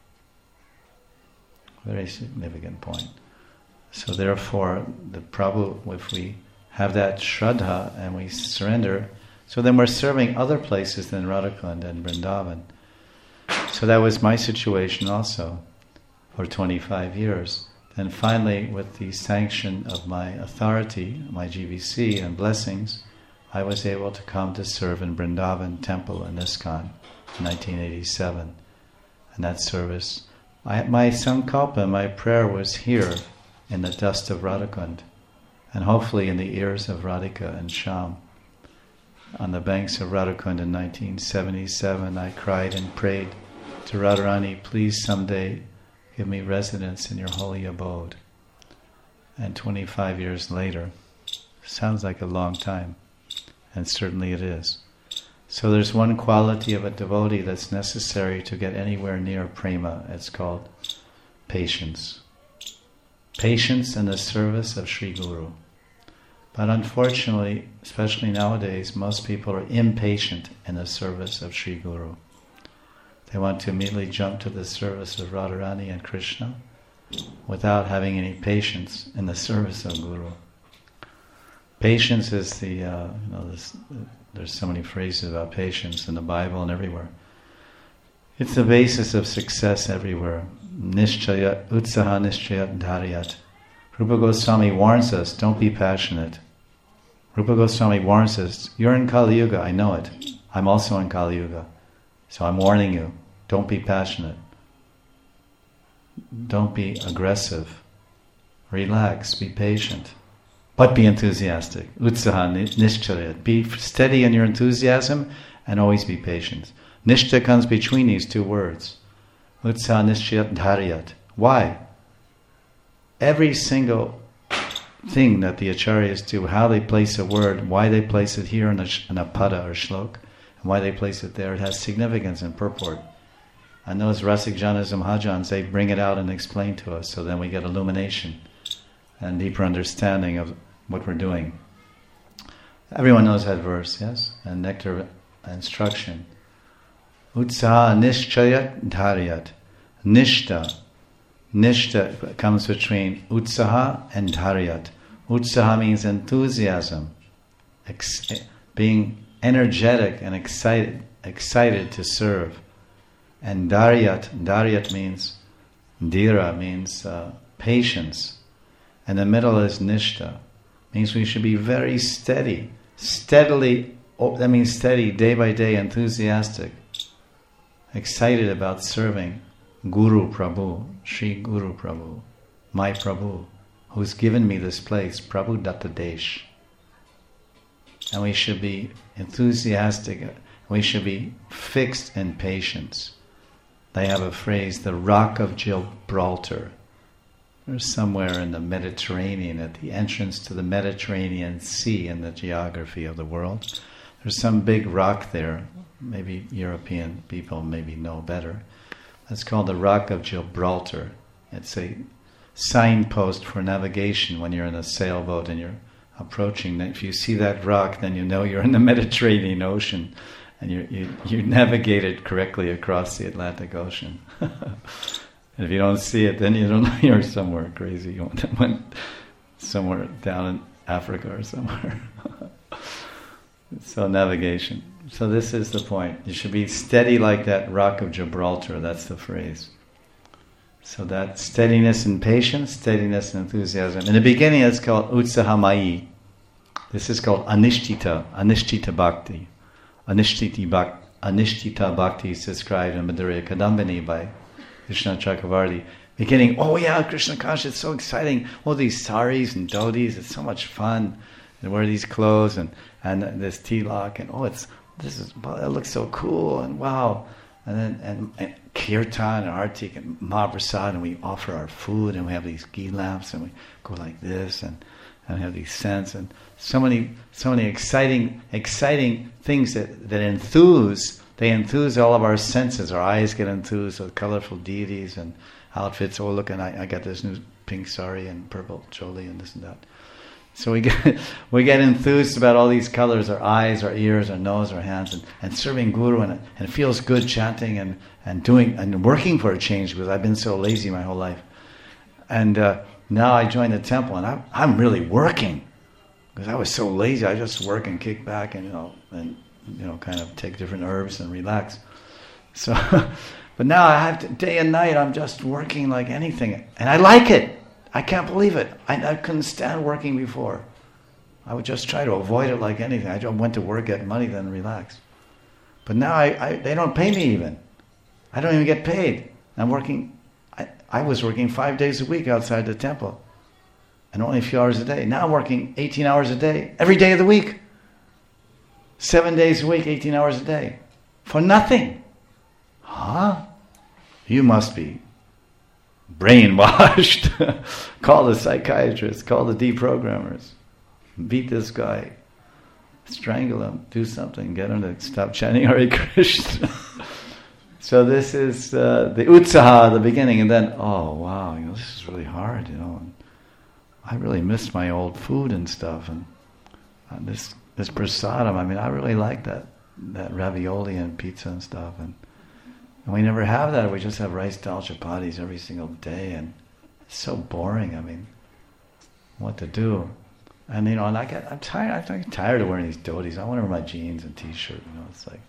Very significant point. So therefore, the Prabhu, if we have that Shraddha and we surrender, so then we're serving other places than Radhakund and Vrindavan. So that was my situation also for 25 years. Then finally, with the sanction of my authority, my GVC and blessings, I was able to come to serve in Vrindavan Temple in ISKCON in 1987. And that service, my sankalpa, my prayer was here in the dust of Radhakund, and hopefully in the ears of Radhika and Shyam. On the banks of Radhakund in 1977, I cried and prayed to Radharani, please someday give me residence in your holy abode. And 25 years later, sounds like a long time, and certainly it is. So there's one quality of a devotee that's necessary to get anywhere near prema. It's called patience. Patience in the service of Sri Guru. But unfortunately, especially nowadays, most people are impatient in the service of Sri Guru. They want to immediately jump to the service of Radharani and Krishna without having any patience in the service of Guru. Patience is there's so many phrases about patience in the Bible and everywhere. It's the basis of success everywhere. Nishchaya, utsaha nishchaya dharyat. Rupa Goswami warns us, don't be passionate. Rupa Goswami warns us, you're in Kali Yuga, I know it. I'm also in Kali Yuga. So I'm warning you, don't be passionate. Don't be aggressive. Relax, be patient. But be enthusiastic. Utsaha nishchaya. Be steady in your enthusiasm and always be patient. Nishta comes between these two words. Utsaha nishchaya dharyat. Why? Every single thing that the acharyas do, how they place a word, why they place it here in a pada or shlok, and why they place it there, it has significance and purport. And those Rasik Janas and Mahajans, they bring it out and explain to us, so then we get illumination and deeper understanding of what we're doing. Everyone knows that verse, yes? And nectar instruction. Utsaha nishchayat dharyat. Nishta. Nishta comes between utsaha and dharyat. Utsaha means enthusiasm, being energetic and excited to serve. And dharyat means, dhira means patience. And the middle is nishta, means we should be very steady, steadily, that means steady, day by day, enthusiastic, excited about serving Guru Prabhu, Sri Guru Prabhu, my Prabhu, who's given me this place, Prabhu Datta Desh. And we should be enthusiastic, we should be fixed in patience. They have a phrase, the Rock of Gibraltar. There's somewhere in the Mediterranean, at the entrance to the Mediterranean Sea in the geography of the world. There's some big rock there, maybe European people maybe know better. It's called the Rock of Gibraltar. It's a signpost for navigation when you're in a sailboat and you're approaching. If you see that rock, then you know you're in the Mediterranean Ocean and you navigated correctly across the Atlantic Ocean. And if you don't see it, then you don't know you're somewhere crazy. You went somewhere down in Africa or somewhere. So navigation. So this is the point. You should be steady like that Rock of Gibraltar. That's the phrase. So that steadiness and patience, steadiness and enthusiasm. In the beginning it's called Utsahamayi. This is called Anishtita Bhakti. Anishtita Bhakti is described in Madhurya Kadambini by Krishna Chakravarti. Beginning, oh yeah, Krishna consciousness, it's so exciting. All these saris and dhotis, it's so much fun. They wear these clothes and this tilak and it looks so cool and wow. And then and kirtan and artik and mahaprasad, and we offer our food and we have these ghee lamps and we go like this and we have these scents and so many exciting things that enthuse they enthuse all of our senses. Our eyes get enthused with colorful deities and outfits. Oh, look, and I got this new pink sari and purple choli and this and that. So we get enthused about all these colors, our eyes, our ears, our nose, our hands, and serving Guru, and it feels good chanting and doing and working for a change, because I've been so lazy my whole life. And now I joined the temple, and I'm really working, because I was so lazy. I just work and kick back and kind of take different herbs and relax. So, but now I have to, day and night I'm just working like anything, and I like it. I can't believe it. I couldn't stand working before. I would just try to avoid it like anything. I just went to work, get money, then relax. But now they don't pay me even. I don't even get paid. I'm working. I was working 5 days a week outside the temple, and only a few hours a day. Now I'm working 18 hours a day, every day of the week. 7 days a week, 18 hours a day. For nothing. Huh? You must be brainwashed. Call the psychiatrist, call the deprogrammers. Beat this guy. Strangle him. Do something. Get him to stop chanting Hare Krishna. So this is the utsaha, the beginning, and then, oh wow, this is really hard, And I really miss my old food and stuff, and this prasadam. I mean, I really like that ravioli and pizza and stuff, and we never have that. We just have rice dal chapatis every single day, and it's so boring. I mean, what to do? And and I'm tired. I'm tired of wearing these dhotis. I want to wear my jeans and t-shirt. It's like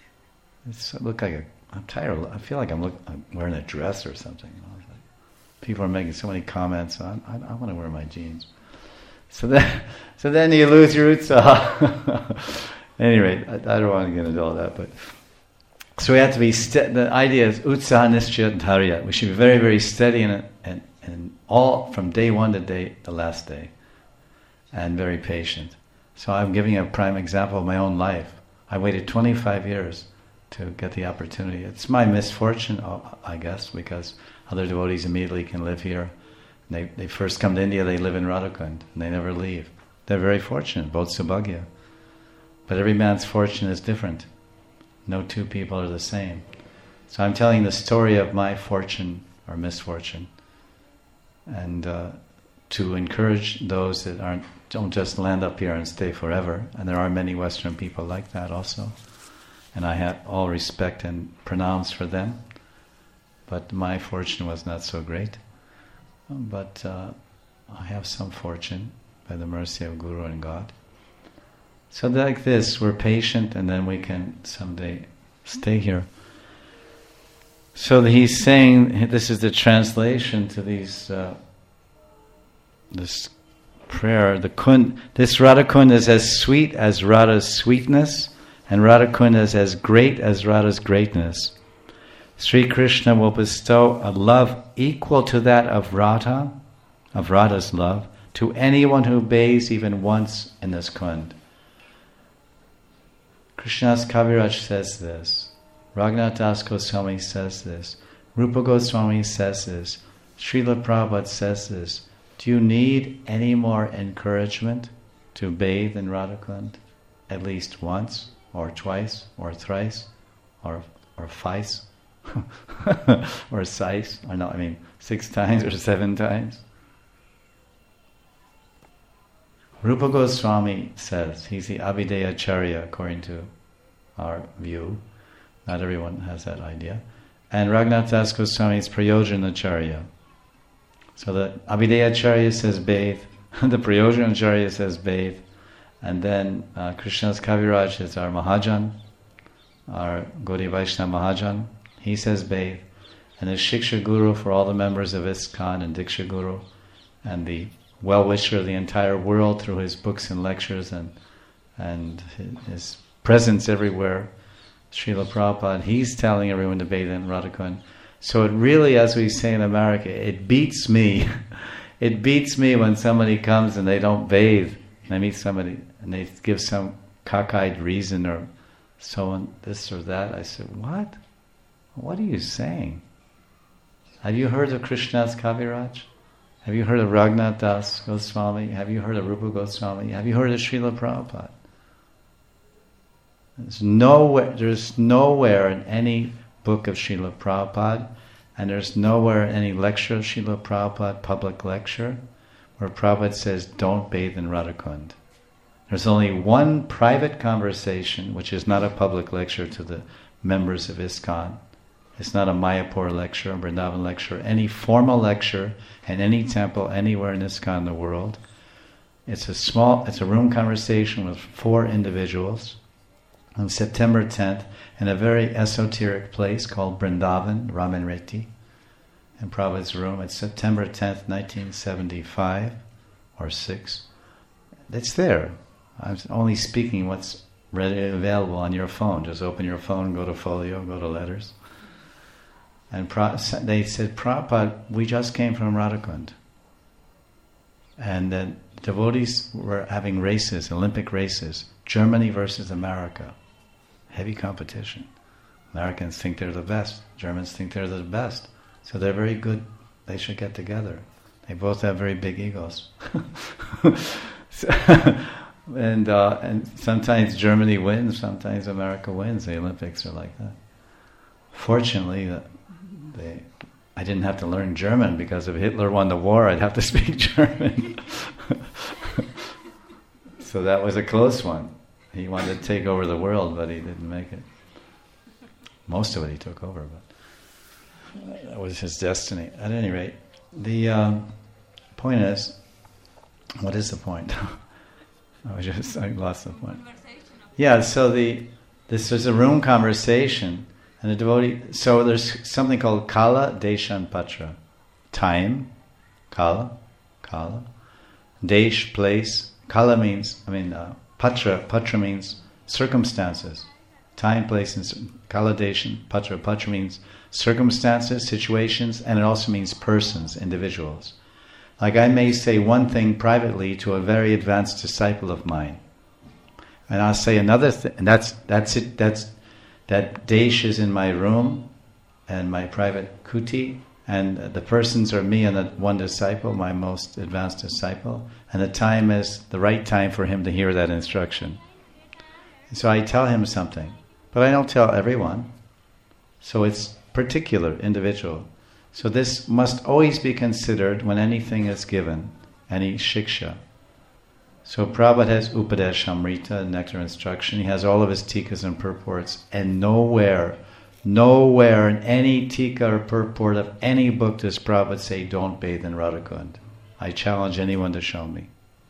I'm tired. I feel like I'm wearing a dress or something. People are making so many comments. So I want to wear my jeans. So then you lose your utsaha. Anyway, I don't want to get into all that, but so we have to be. The idea is utsaha nischaya dharya. We should be very, very steady in it, and all from day one to the last day, and very patient. So I'm giving a prime example of my own life. I waited 25 years to get the opportunity. It's my misfortune, I guess, because other devotees immediately can live here. They first come to India, they live in Radhakund, and they never leave. They're very fortunate, both subhagya. But every man's fortune is different. No two people are the same. So I'm telling the story of my fortune or misfortune, and to encourage those that don't just land up here and stay forever. And there are many Western people like that also. And I have all respect and pronounce for them. But my fortune was not so great. But I have some fortune by the mercy of Guru and God. So like this, we're patient, and then we can someday stay here. So he's saying, this is the translation to these this prayer. This Radha Kund is as sweet as Radha's sweetness, and Radha Kund is as great as Radha's greatness. Sri Krishna will bestow a love equal to that of Radha's love, to anyone who bathes even once in this Kund. Krishnadas Kaviraj says this. Raghunath Das Goswami says this. Rupa Goswami says this. Srila Prabhupada says this. Do you need any more encouragement to bathe in Radhakund? At least once, or twice, or thrice, or fice, or sice, or no, 6 times or 7 times? Rupa Goswami says, he's the Abhideya Acharya according to our view. Not everyone has that idea. And Raghunath Das Goswami is Prayojana Acharya. So the Abhideya Acharya says bathe, the Prayojana Acharya says bathe, and then Krishnadas Kaviraj is our Mahajan, our Gaudiya Vaishnava Mahajan. He says bathe. And the Shiksha Guru for all the members of ISKCON and Diksha Guru, and the well-wisher of the entire world through his books and lectures and his presence everywhere, Srila Prabhupada, he's telling everyone to bathe in Radhakund. So it really, as we say in America, it beats me. It beats me when somebody comes and they don't bathe. And I meet somebody and they give some cockeyed reason or so on, this or that. I said, what? What are you saying? Have you heard of Krishnadas Kaviraj? Have you heard of Raghunath Das Goswami? Have you heard of Rupa Goswami? Have you heard of Srila Prabhupada? There's nowhere in any book of Srila Prabhupada, and there's nowhere in any lecture of Srila Prabhupada, public lecture, where Prabhupada says, don't bathe in Radhakund. There's only one private conversation, which is not a public lecture to the members of ISKCON. It's not a Mayapur lecture, a Vrindavan lecture, any formal lecture in any temple anywhere in ISKCON in the world. It's a room conversation with 4 individuals on September 10th in a very esoteric place called Vrindavan, Ramenreti, in Prabhupada's room. It's September 10th, 1975 or 6. It's there. I'm only speaking what's readily available on your phone. Just open your phone, go to Folio, go to Letters. And they said, Prabhupada, we just came from Radhakund. And the devotees were having races, Olympic races, Germany versus America. Heavy competition. Americans think they're the best. Germans think they're the best. So they're very good. They should get together. They both have very big egos. And sometimes Germany wins, sometimes America wins. The Olympics are like that. Fortunately, I didn't have to learn German because if Hitler won the war, I'd have to speak German. So that was a close one. He wanted to take over the world, but he didn't make it. Most of it he took over, but that was his destiny. At any rate, the point is, what is the point? I lost the point. Yeah, so this is a room conversation, and the devotee. So there's something called Kala, Desha, and Patra. Time, Kala, Desh, place. Kala means, Patra means circumstances. Time, place, and Kala, Desh, and Patra. Patra means circumstances, situations, and it also means persons, individuals. Like I may say one thing privately to a very advanced disciple of mine, and I'll say another thing, and that's it. That Desh is in my room and my private kuti, and the persons are me and that one disciple, my most advanced disciple, and the time is the right time for him to hear that instruction. And so I tell him something, but I don't tell everyone. So it's particular, individual. So this must always be considered when anything is given, any shiksha. So Prabhupada has Upadesh Amrita, nectar instruction. He has all of his tikas and purports, and nowhere in any tika or purport of any book does Prabhupada say, don't bathe in Radhakund. I challenge anyone to show me.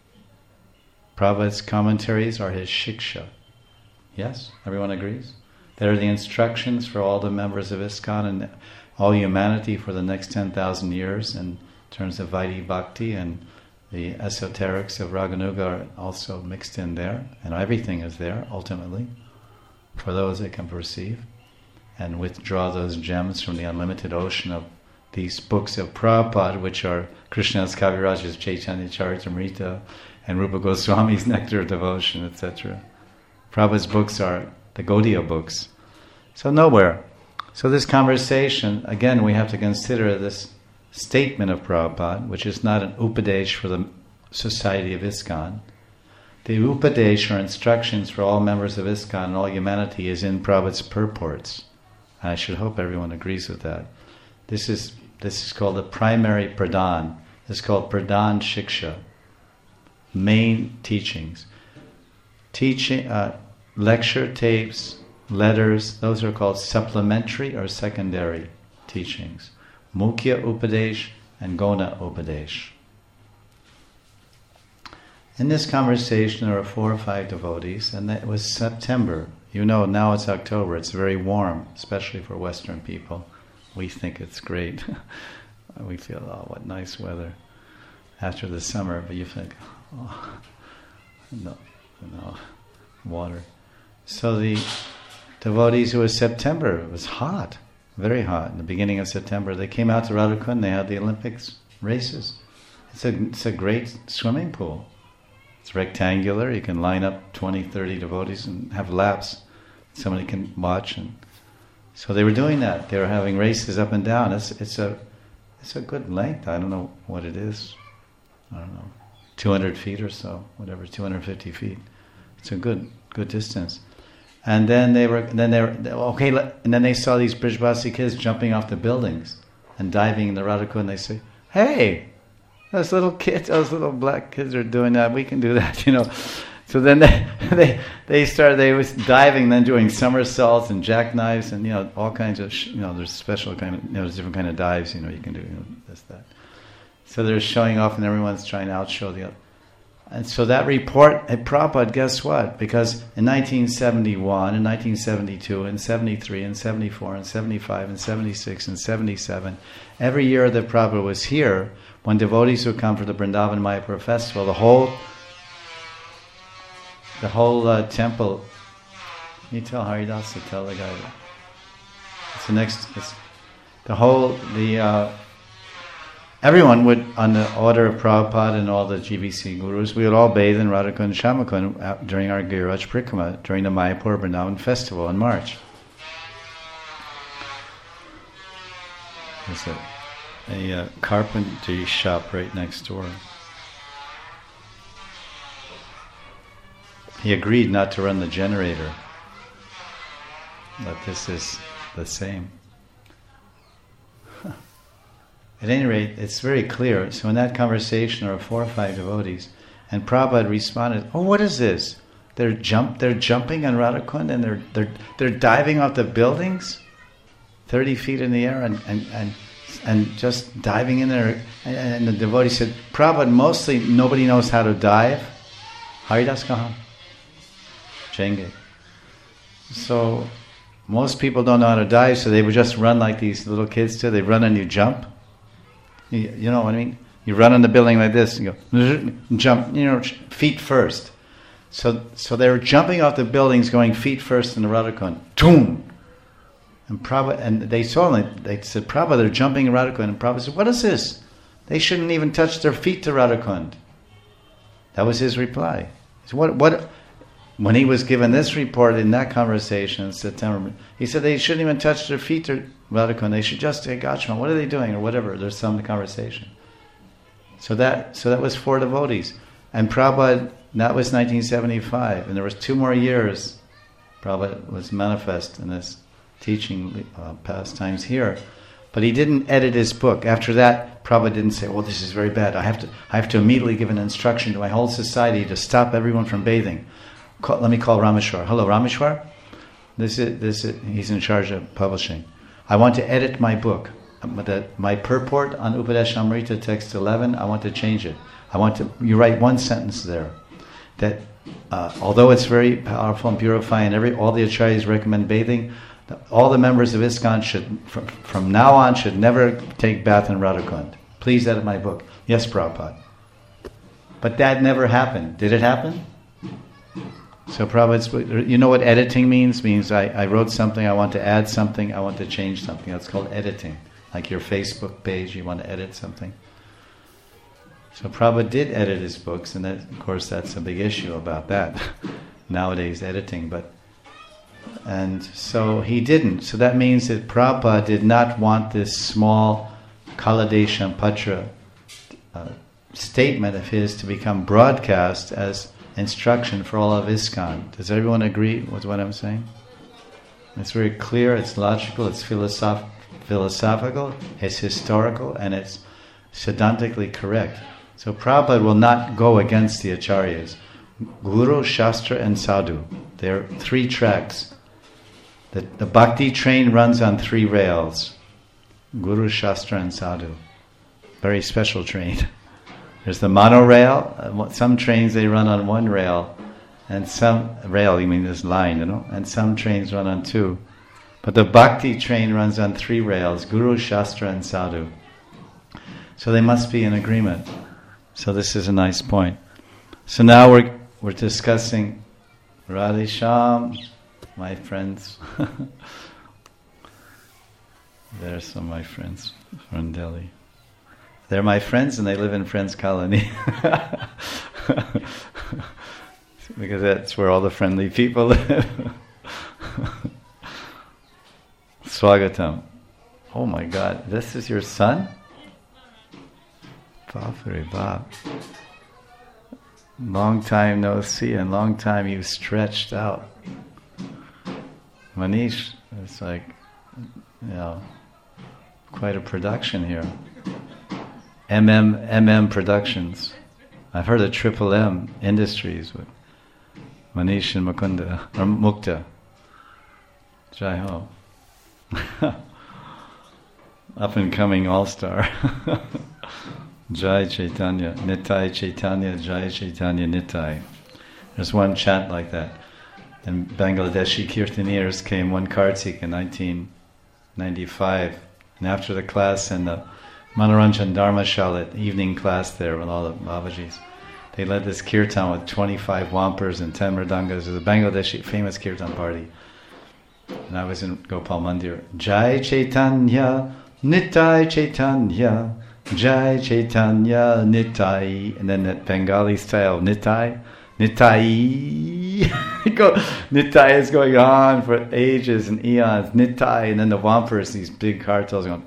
Prabhupada's commentaries are his shiksha. Yes? Everyone agrees? They're the instructions for all the members of ISKCON and all humanity for the next 10,000 years in terms of Vaidhi Bhakti, and the esoterics of Raganuga are also mixed in there, and everything is there, ultimately, for those that can perceive and withdraw those gems from the unlimited ocean of these books of Prabhupada, which are Krishnadas Kaviraj's Chaitanya Charitamrita and Rupa Goswami's Nectar of Devotion, etc. Prabhupada's books are the Gaudiya books. So nowhere. So this conversation, again, we have to consider this statement of Prabhupada, which is not an upadesh for the society of ISKCON. The upadesh, or instructions for all members of ISKCON and all humanity, is in Prabhupada's purports. And I should hope everyone agrees with that. This is called the primary pradhan. It's called pradhan shiksha, main teachings. Lecture tapes, letters, those are called supplementary or secondary teachings. Mukhya Upadesh and Gona Upadesh. In this conversation there are 4 or 5 devotees, and it was September. You know, now it's October. It's very warm, especially for Western people. We think it's great. We feel, oh, what nice weather after the summer, but you think, oh, no, water. So the devotees, it was September, it was hot, very hot. In the beginning of September, they came out to Radhakund, they had the Olympics races. It's a great swimming pool. It's rectangular, you can line up 20, 30 devotees and have laps. Somebody can watch. And so they were doing that. They were having races up and down. It's a good length. I don't know what it is. I don't know, 200 feet or so, whatever, 250 feet. It's a good distance. And then they were okay, and then they saw these Brijbasi kids jumping off the buildings and diving in the Radha Kund. They say, "Hey, those little kids, those little black kids are doing that. We can do that, you know." So then they was diving, then doing somersaults and jackknives, and all kinds of there's special kind of there's different kind of dives you can do this that. So they're showing off, and everyone's trying to outshow the other. And so that report at Prabhupada, guess what? Because in 1971, and 1972, and 73, and 74, and 75, and 76, and 77, every year that Prabhupada was here, when devotees would come for the Vrindavan Mayapur festival, the whole temple. You tell Haridas to tell the guy. Everyone would, on the order of Prabhupada and all the GBC gurus, we would all bathe in Radhakund and Shamakund during our Giriraj Parikrama, during the Mayapur Vrindavan festival in March. There's a carpentry shop right next door. He agreed not to run the generator, but this is the same. At any rate, it's very clear. So in that conversation, there were 4 or 5 devotees, and Prabhupada responded, "Oh, what is this? They're jumping on Radhakund, and they're diving off the buildings, 30 feet in the air, and just diving in there." And the devotee said, "Prabhupada, mostly nobody knows how to dive." Haridas Kahan. Chenge. So most people don't know how to dive, so they would just run like these little kids do. They run and you jump. You know what I mean? You run on the building like this, and you go, jump, feet first. So they were jumping off the buildings, going feet first in the Radhakund. Toom! And they saw them, they said, "Prabhupada, they're jumping in Radhakund." And Prabhupada said, "What is this? They shouldn't even touch their feet to Radhakund." That was his reply. So what? When he was given this report in that conversation in September, he said they shouldn't even touch their feet to Radhakund. They should just take Gachman. What are they doing? Or whatever. There's some conversation. So that was 4 devotees. And Prabhupada, that was 1975. And there was 2 more years Prabhupada was manifest in this teaching pastimes here. But he didn't edit his book. After that, Prabhupada didn't say, "Well, this is very bad. I have to immediately give an instruction to my whole society to stop everyone from bathing. Let me call Rameshwar. Hello, Rameshwar. This is. He's in charge of publishing. I want to edit my book. My purport on Upadeshamrita text 11. I want to change it. You write one sentence there that although it's very powerful and purifying, all the acharyas recommend bathing. All the members of ISKCON should, from now on, should never take bath in Radhakund. Please edit my book." "Yes, Prabhupada." But that never happened. Did it happen? So Prabhupada, you know what editing means? Means I wrote something, I want to add something, I want to change something. That's called editing. Like your Facebook page, you want to edit something. So Prabhupada did edit his books, and of course that's a big issue about that. Nowadays, editing, and so he didn't. So that means that Prabhupada did not want this small Kaladesham Patra statement of his to become broadcast as instruction for all of ISKCON. Does everyone agree with what I'm saying? It's very clear, it's logical, it's philosophical, it's historical, and it's Siddhantically correct. So Prabhupada will not go against the acharyas. Guru, Shastra, and Sadhu. There are 3 tracks. The bhakti train runs on 3 rails. Guru, Shastra, and Sadhu. Very special train. There's the monorail. Some trains they run on 1 rail, and some rail, you mean this line, and some trains run on 2. But the bhakti train runs on 3 rails: Guru, Shastra, and Sadhu. So they must be in agreement. So this is a nice point. So now we're discussing Radhe Shyam, my friends. There's some of my friends from Delhi. They're my friends and they live in Friends Colony. Because that's where all the friendly people live. Swagatam. Oh my God, this is your son? Bapre Bap. Long time no see and long time you stretched out. Manish, it's like, quite a production here. MM Productions. I've heard of Triple M Industries with Manish and Mukunda, or Mukta. Jai Ho. Up and coming all-star. Jai Chaitanya, Nitai Chaitanya, Jai Chaitanya Nitai. There's one chant like that. And Bangladeshi Kirtaniers came one Kartik in 1995. And after the class in the Manoranjan Dharmashala, evening class there with all the Babajis, they led this kirtan with 25 wampers and 10 mridangas. It was a Bangladeshi famous kirtan party. And I was in Gopal Mandir. Jai Chaitanya, Nitai Chaitanya, Jai Chaitanya, Nitai. And then that Bengali style, Nitai, Nitai. Nitai is going on for ages and eons. Nitai. And then the wampers, these big cartels going.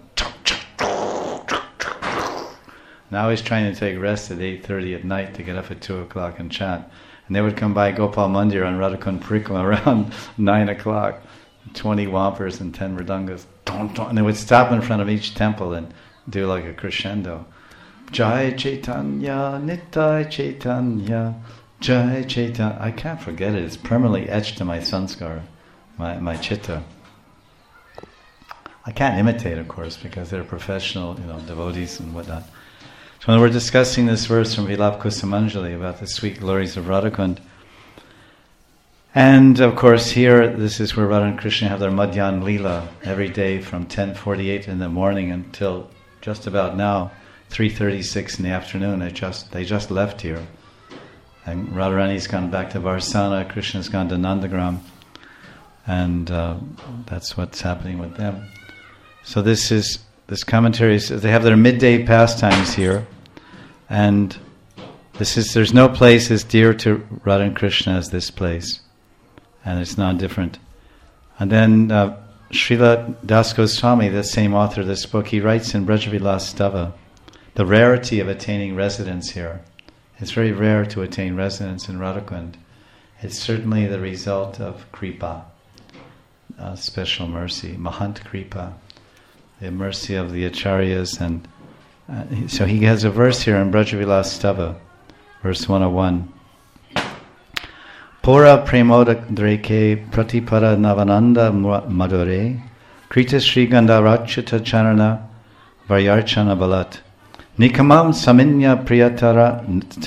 Now he's trying to take rest at 8:30 at night to get up at 2 o'clock and chant. And they would come by Gopal Mandir on Radhakund Parikramā around 9 o'clock. 20 wampers and 10 mridangas. And they would stop in front of each temple and do like a crescendo. Jai Chaitanya, Nitai Chaitanya, Jai Chaitanya. I can't forget it. It's permanently etched to my sanskara, my chitta. I can't imitate, of course, because they're professional, devotees and whatnot. So when we're discussing this verse from Vilapa Kusumanjali about the sweet glories of Radhakund, and of course here, this is where Radha and Krishna have their Madhyan Leela every day from 10:48 in the morning until just about now, 3:36 in the afternoon. They just left here. And Radharani's gone back to Varsana, Krishna's gone to Nandagram, and that's what's happening with them. So this commentary says they have their midday pastimes here, and there's no place as dear to Radha and Krishna as this place, and it's not different. And then Srila Das Goswami, the same author of this book, he writes in Brajavilas Stava the rarity of attaining residence here. It's very rare to attain residence in Radhakund. It's certainly the result of kripa, special mercy, mahant kripa, the mercy of the acharyas. And so he has a verse here in Brajavilas Stava, verse 101. Pura premodak dreke pratipada navananda madure krita sriganda rachita charana varyarchana balat nikamam saminya priyatara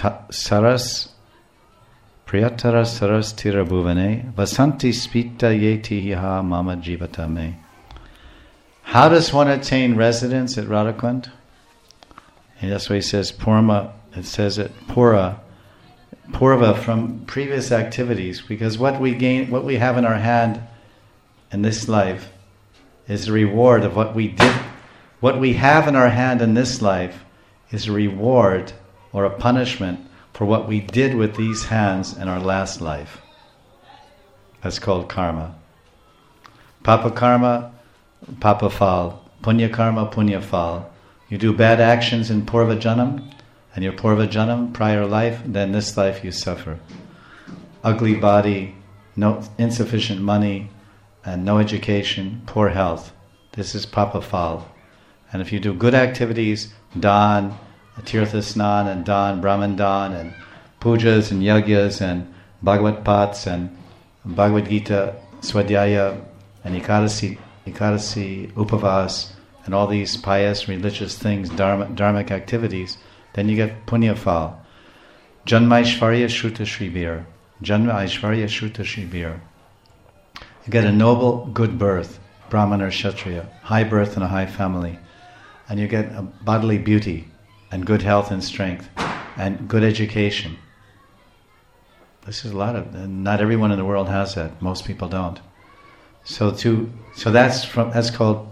saras tira bhuvane vasanti spita yeti hiha mama jivatame. How does one attain residence at Radhakund? And that's why he says Purva. It says it Purva from previous activities, because what we have in our hand in this life is a reward of what we did. What we have in our hand in this life is a reward or a punishment for what we did with these hands in our last life. That's called karma. Papa karma, papa phal. Punya karma, punya phal. You do bad actions in Purva Janam, and your Purva Janam, prior life, then this life you suffer. Ugly body, no insufficient money, and no education, poor health. This is Papa Phal. And if you do good activities, Dan, Tirtha Snan, and Dan, Brahman Dan, and pujas and yagyas, and Bhagavad Pats, and Bhagavad Gita, Swadhyaya, and Ekadasi, Upavas, and all these pious religious things, dharmic activities, then you get punya phal. Janma Aishvarya Shruta Shribir. Janma Aishvarya Shruta Shribir. You get a noble, good birth, Brahman or Kshatriya, high birth in a high family. And you get a bodily beauty, and good health and strength, and good education. This is a lot of, not everyone in the world has that. Most people don't. So that's called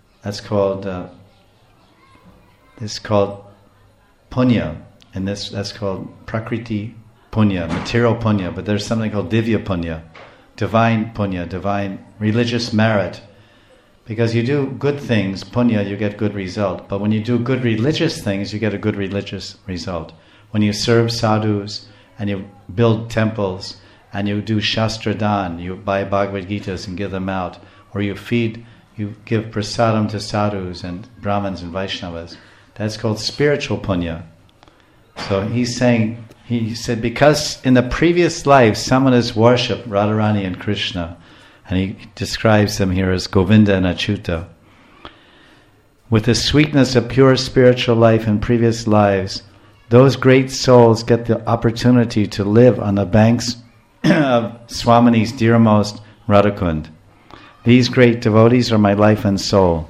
punya, and that's called prakriti punya, material punya. But there's something called divya punya, divine punya, divine religious merit. Because you do good things, punya, you get good result. But when you do good religious things, you get a good religious result. When you serve sadhus and you build temples and you do Shastra Dan, you buy Bhagavad Gitas and give them out, or you give prasadam to sadhus and Brahmins and Vaishnavas. That's called spiritual punya. So he said, because in the previous life someone has worshipped Radharani and Krishna, and he describes them here as Govinda and Achyuta. With the sweetness of pure spiritual life in previous lives, those great souls get the opportunity to live on the banks of Swamini's dearmost Radhakund. These great devotees are my life and soul.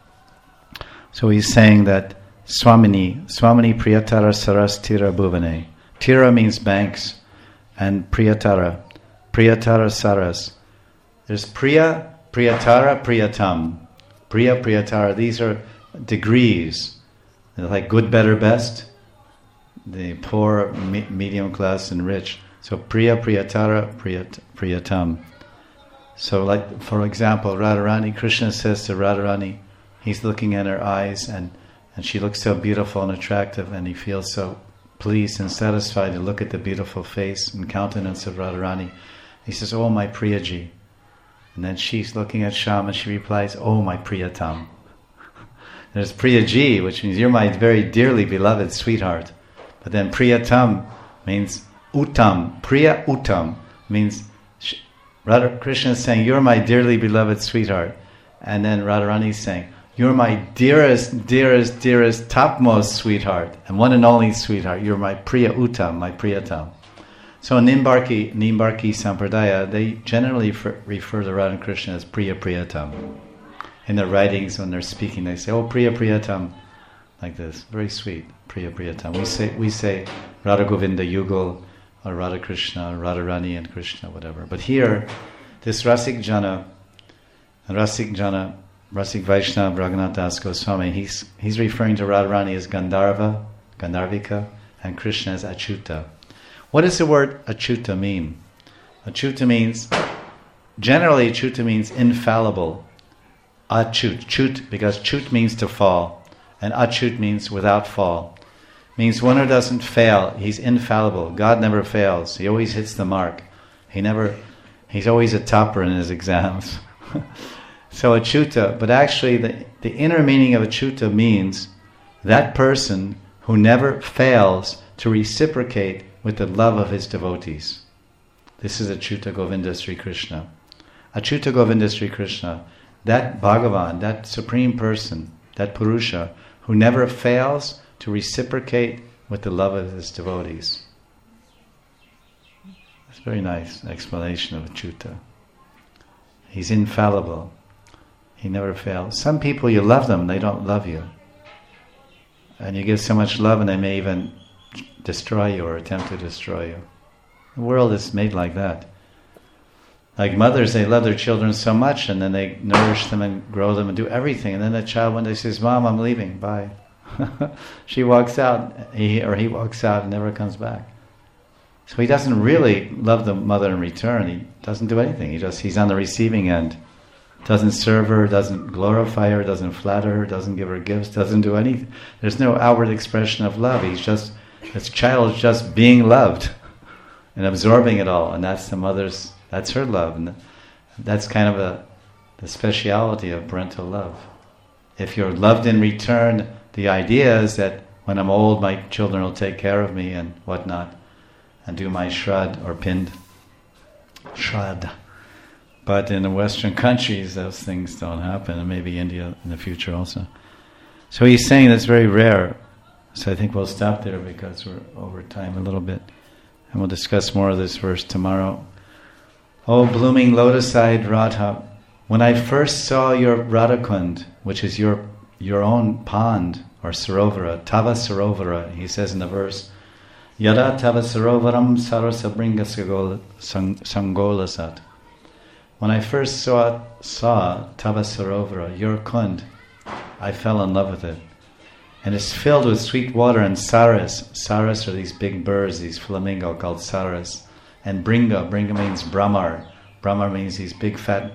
So he's saying that Swamini Priyatara Saras Tira Bhuvane. Tira means banks, and Priyatara Saras. There's Priya, Priyatara, Priyatam. Priya, Priyatara, these are degrees. They're like good, better, best. The poor, medium class, and rich. So Priya, Priyatara, Priyatam. So like, for example, Radharani, Krishna says to Radharani, he's looking at her eyes and she looks so beautiful and attractive, and he feels so pleased and satisfied to look at the beautiful face and countenance of Radharani. He says, "Oh, my Priyaji." And then she's looking at Shyam and she replies, "Oh, my Priyatam." There's Priyaji, which means you're my very dearly beloved sweetheart. But then Priyatam means Uttam. Priya Uttam means Krishna is saying, "You're my dearly beloved sweetheart." And then Radharani is saying, "You're my dearest, dearest, dearest, topmost sweetheart, and one and only sweetheart. You're my Priya Uttam, my Priyatam." So in Nimbarki Sampradaya, they generally refer to Radha and Krishna as Priya Priyatam. In their writings, when they're speaking, they say, "Oh, Priya Priyatam," like this, very sweet, Priya Priyatam. We say Radha Govinda Yugal, or Radha Krishna, or Radha Rani and Krishna, whatever. But here, this Rasik Jana, Rasik Vaishnava Raghunath Das Goswami, he's referring to Radharani as Gandharvika, and Krishna as Achyuta. What does the word Achyuta mean? Achyuta means infallible. Achyut, because chut means to fall, and achyut means without fall. Means one who doesn't fail, he's infallible. God never fails. He always hits the mark. He's always a topper in his exams. So Achyuta, but actually the inner meaning of Achyuta means that person who never fails to reciprocate with the love of his devotees. This is Achyuta Govinda Sri Krishna. Achyuta Govinda Sri Krishna, that Bhagavan, that supreme person, that Purusha, who never fails to reciprocate with the love of his devotees. That's a very nice explanation of Achyuta. He's infallible. He never fails. Some people, you love them, they don't love you. And you give so much love and they may even destroy you or attempt to destroy you. The world is made like that. Like mothers, they love their children so much and then they nourish them and grow them and do everything. And then the child one day says, "Mom, I'm leaving, bye." She walks out, he walks out and never comes back. So he doesn't really love the mother in return. He doesn't do anything. He's on the receiving end. Doesn't serve her, doesn't glorify her, doesn't flatter her, doesn't give her gifts, doesn't do anything. There's no outward expression of love. This child is just being loved and absorbing it all, and that's her love, and that's kind of the speciality of parental love. If you're loved in return, the idea is that when I'm old, my children will take care of me and whatnot, and do my shrad or pind. Shrad. But in the Western countries, those things don't happen, and maybe India in the future also. So he's saying that's very rare. So I think we'll stop there because we're over time a little bit. And we'll discuss more of this verse tomorrow. Oh, blooming lotus-eyed Radha, when I first saw your Radhakund, which is your own pond, or Sarovara, Tava Sarovara, he says in the verse, Yada Tava Sarovaram Sarasabringa Sangolasat. When I first saw Tava Sarovara, your kund, I fell in love with it. And it's filled with sweet water and saras. Saras are these big birds, these flamingo called saras. And bringa means brahmar. Brahmar means these big fat,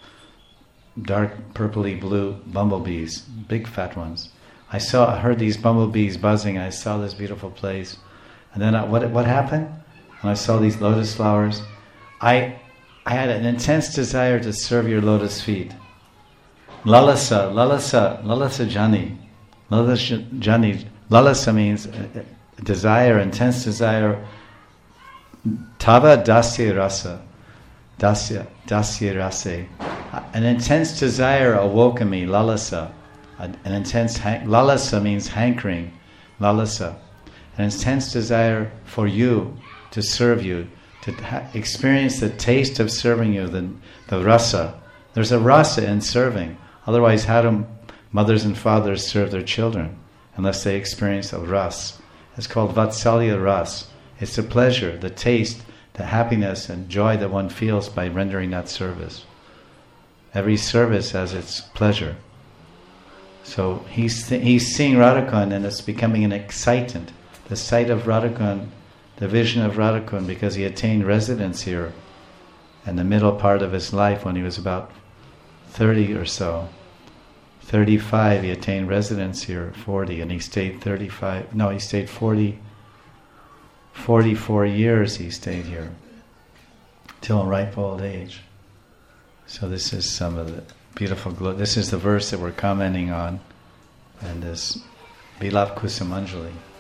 dark purpley blue bumblebees, big fat ones. I heard these bumblebees buzzing. I saw this beautiful place. And then what happened? When I saw these lotus flowers, I had an intense desire to serve your lotus feet. Lalasa, lalasa, lalasa jani. Lalasa jani. Lalasa means desire, intense desire. Tava dasya rasa. Dasya rase. An intense desire awoke in me, lalasa. An intense, lalasa means hankering, lalasa. An intense desire for you, to serve you, to experience the taste of serving you, the rasa. There's a rasa in serving. Otherwise, how do mothers and fathers serve their children? Unless they experience a ras. It's called vatsalya ras. It's the pleasure, the taste, the happiness and joy that one feels by rendering that service. Every service has its pleasure. So he's seeing Radhakund and it's becoming an excitant. The sight of Radhakund, the vision of Radhakund, because he attained residence here in the middle part of his life when he was about 30 or so. 35 he attained residence here, 40, and he stayed 44 years he stayed here, till ripe old age. So this is some of the beautiful this is the verse that we're commenting on, and this Bilaf Kusumanjali.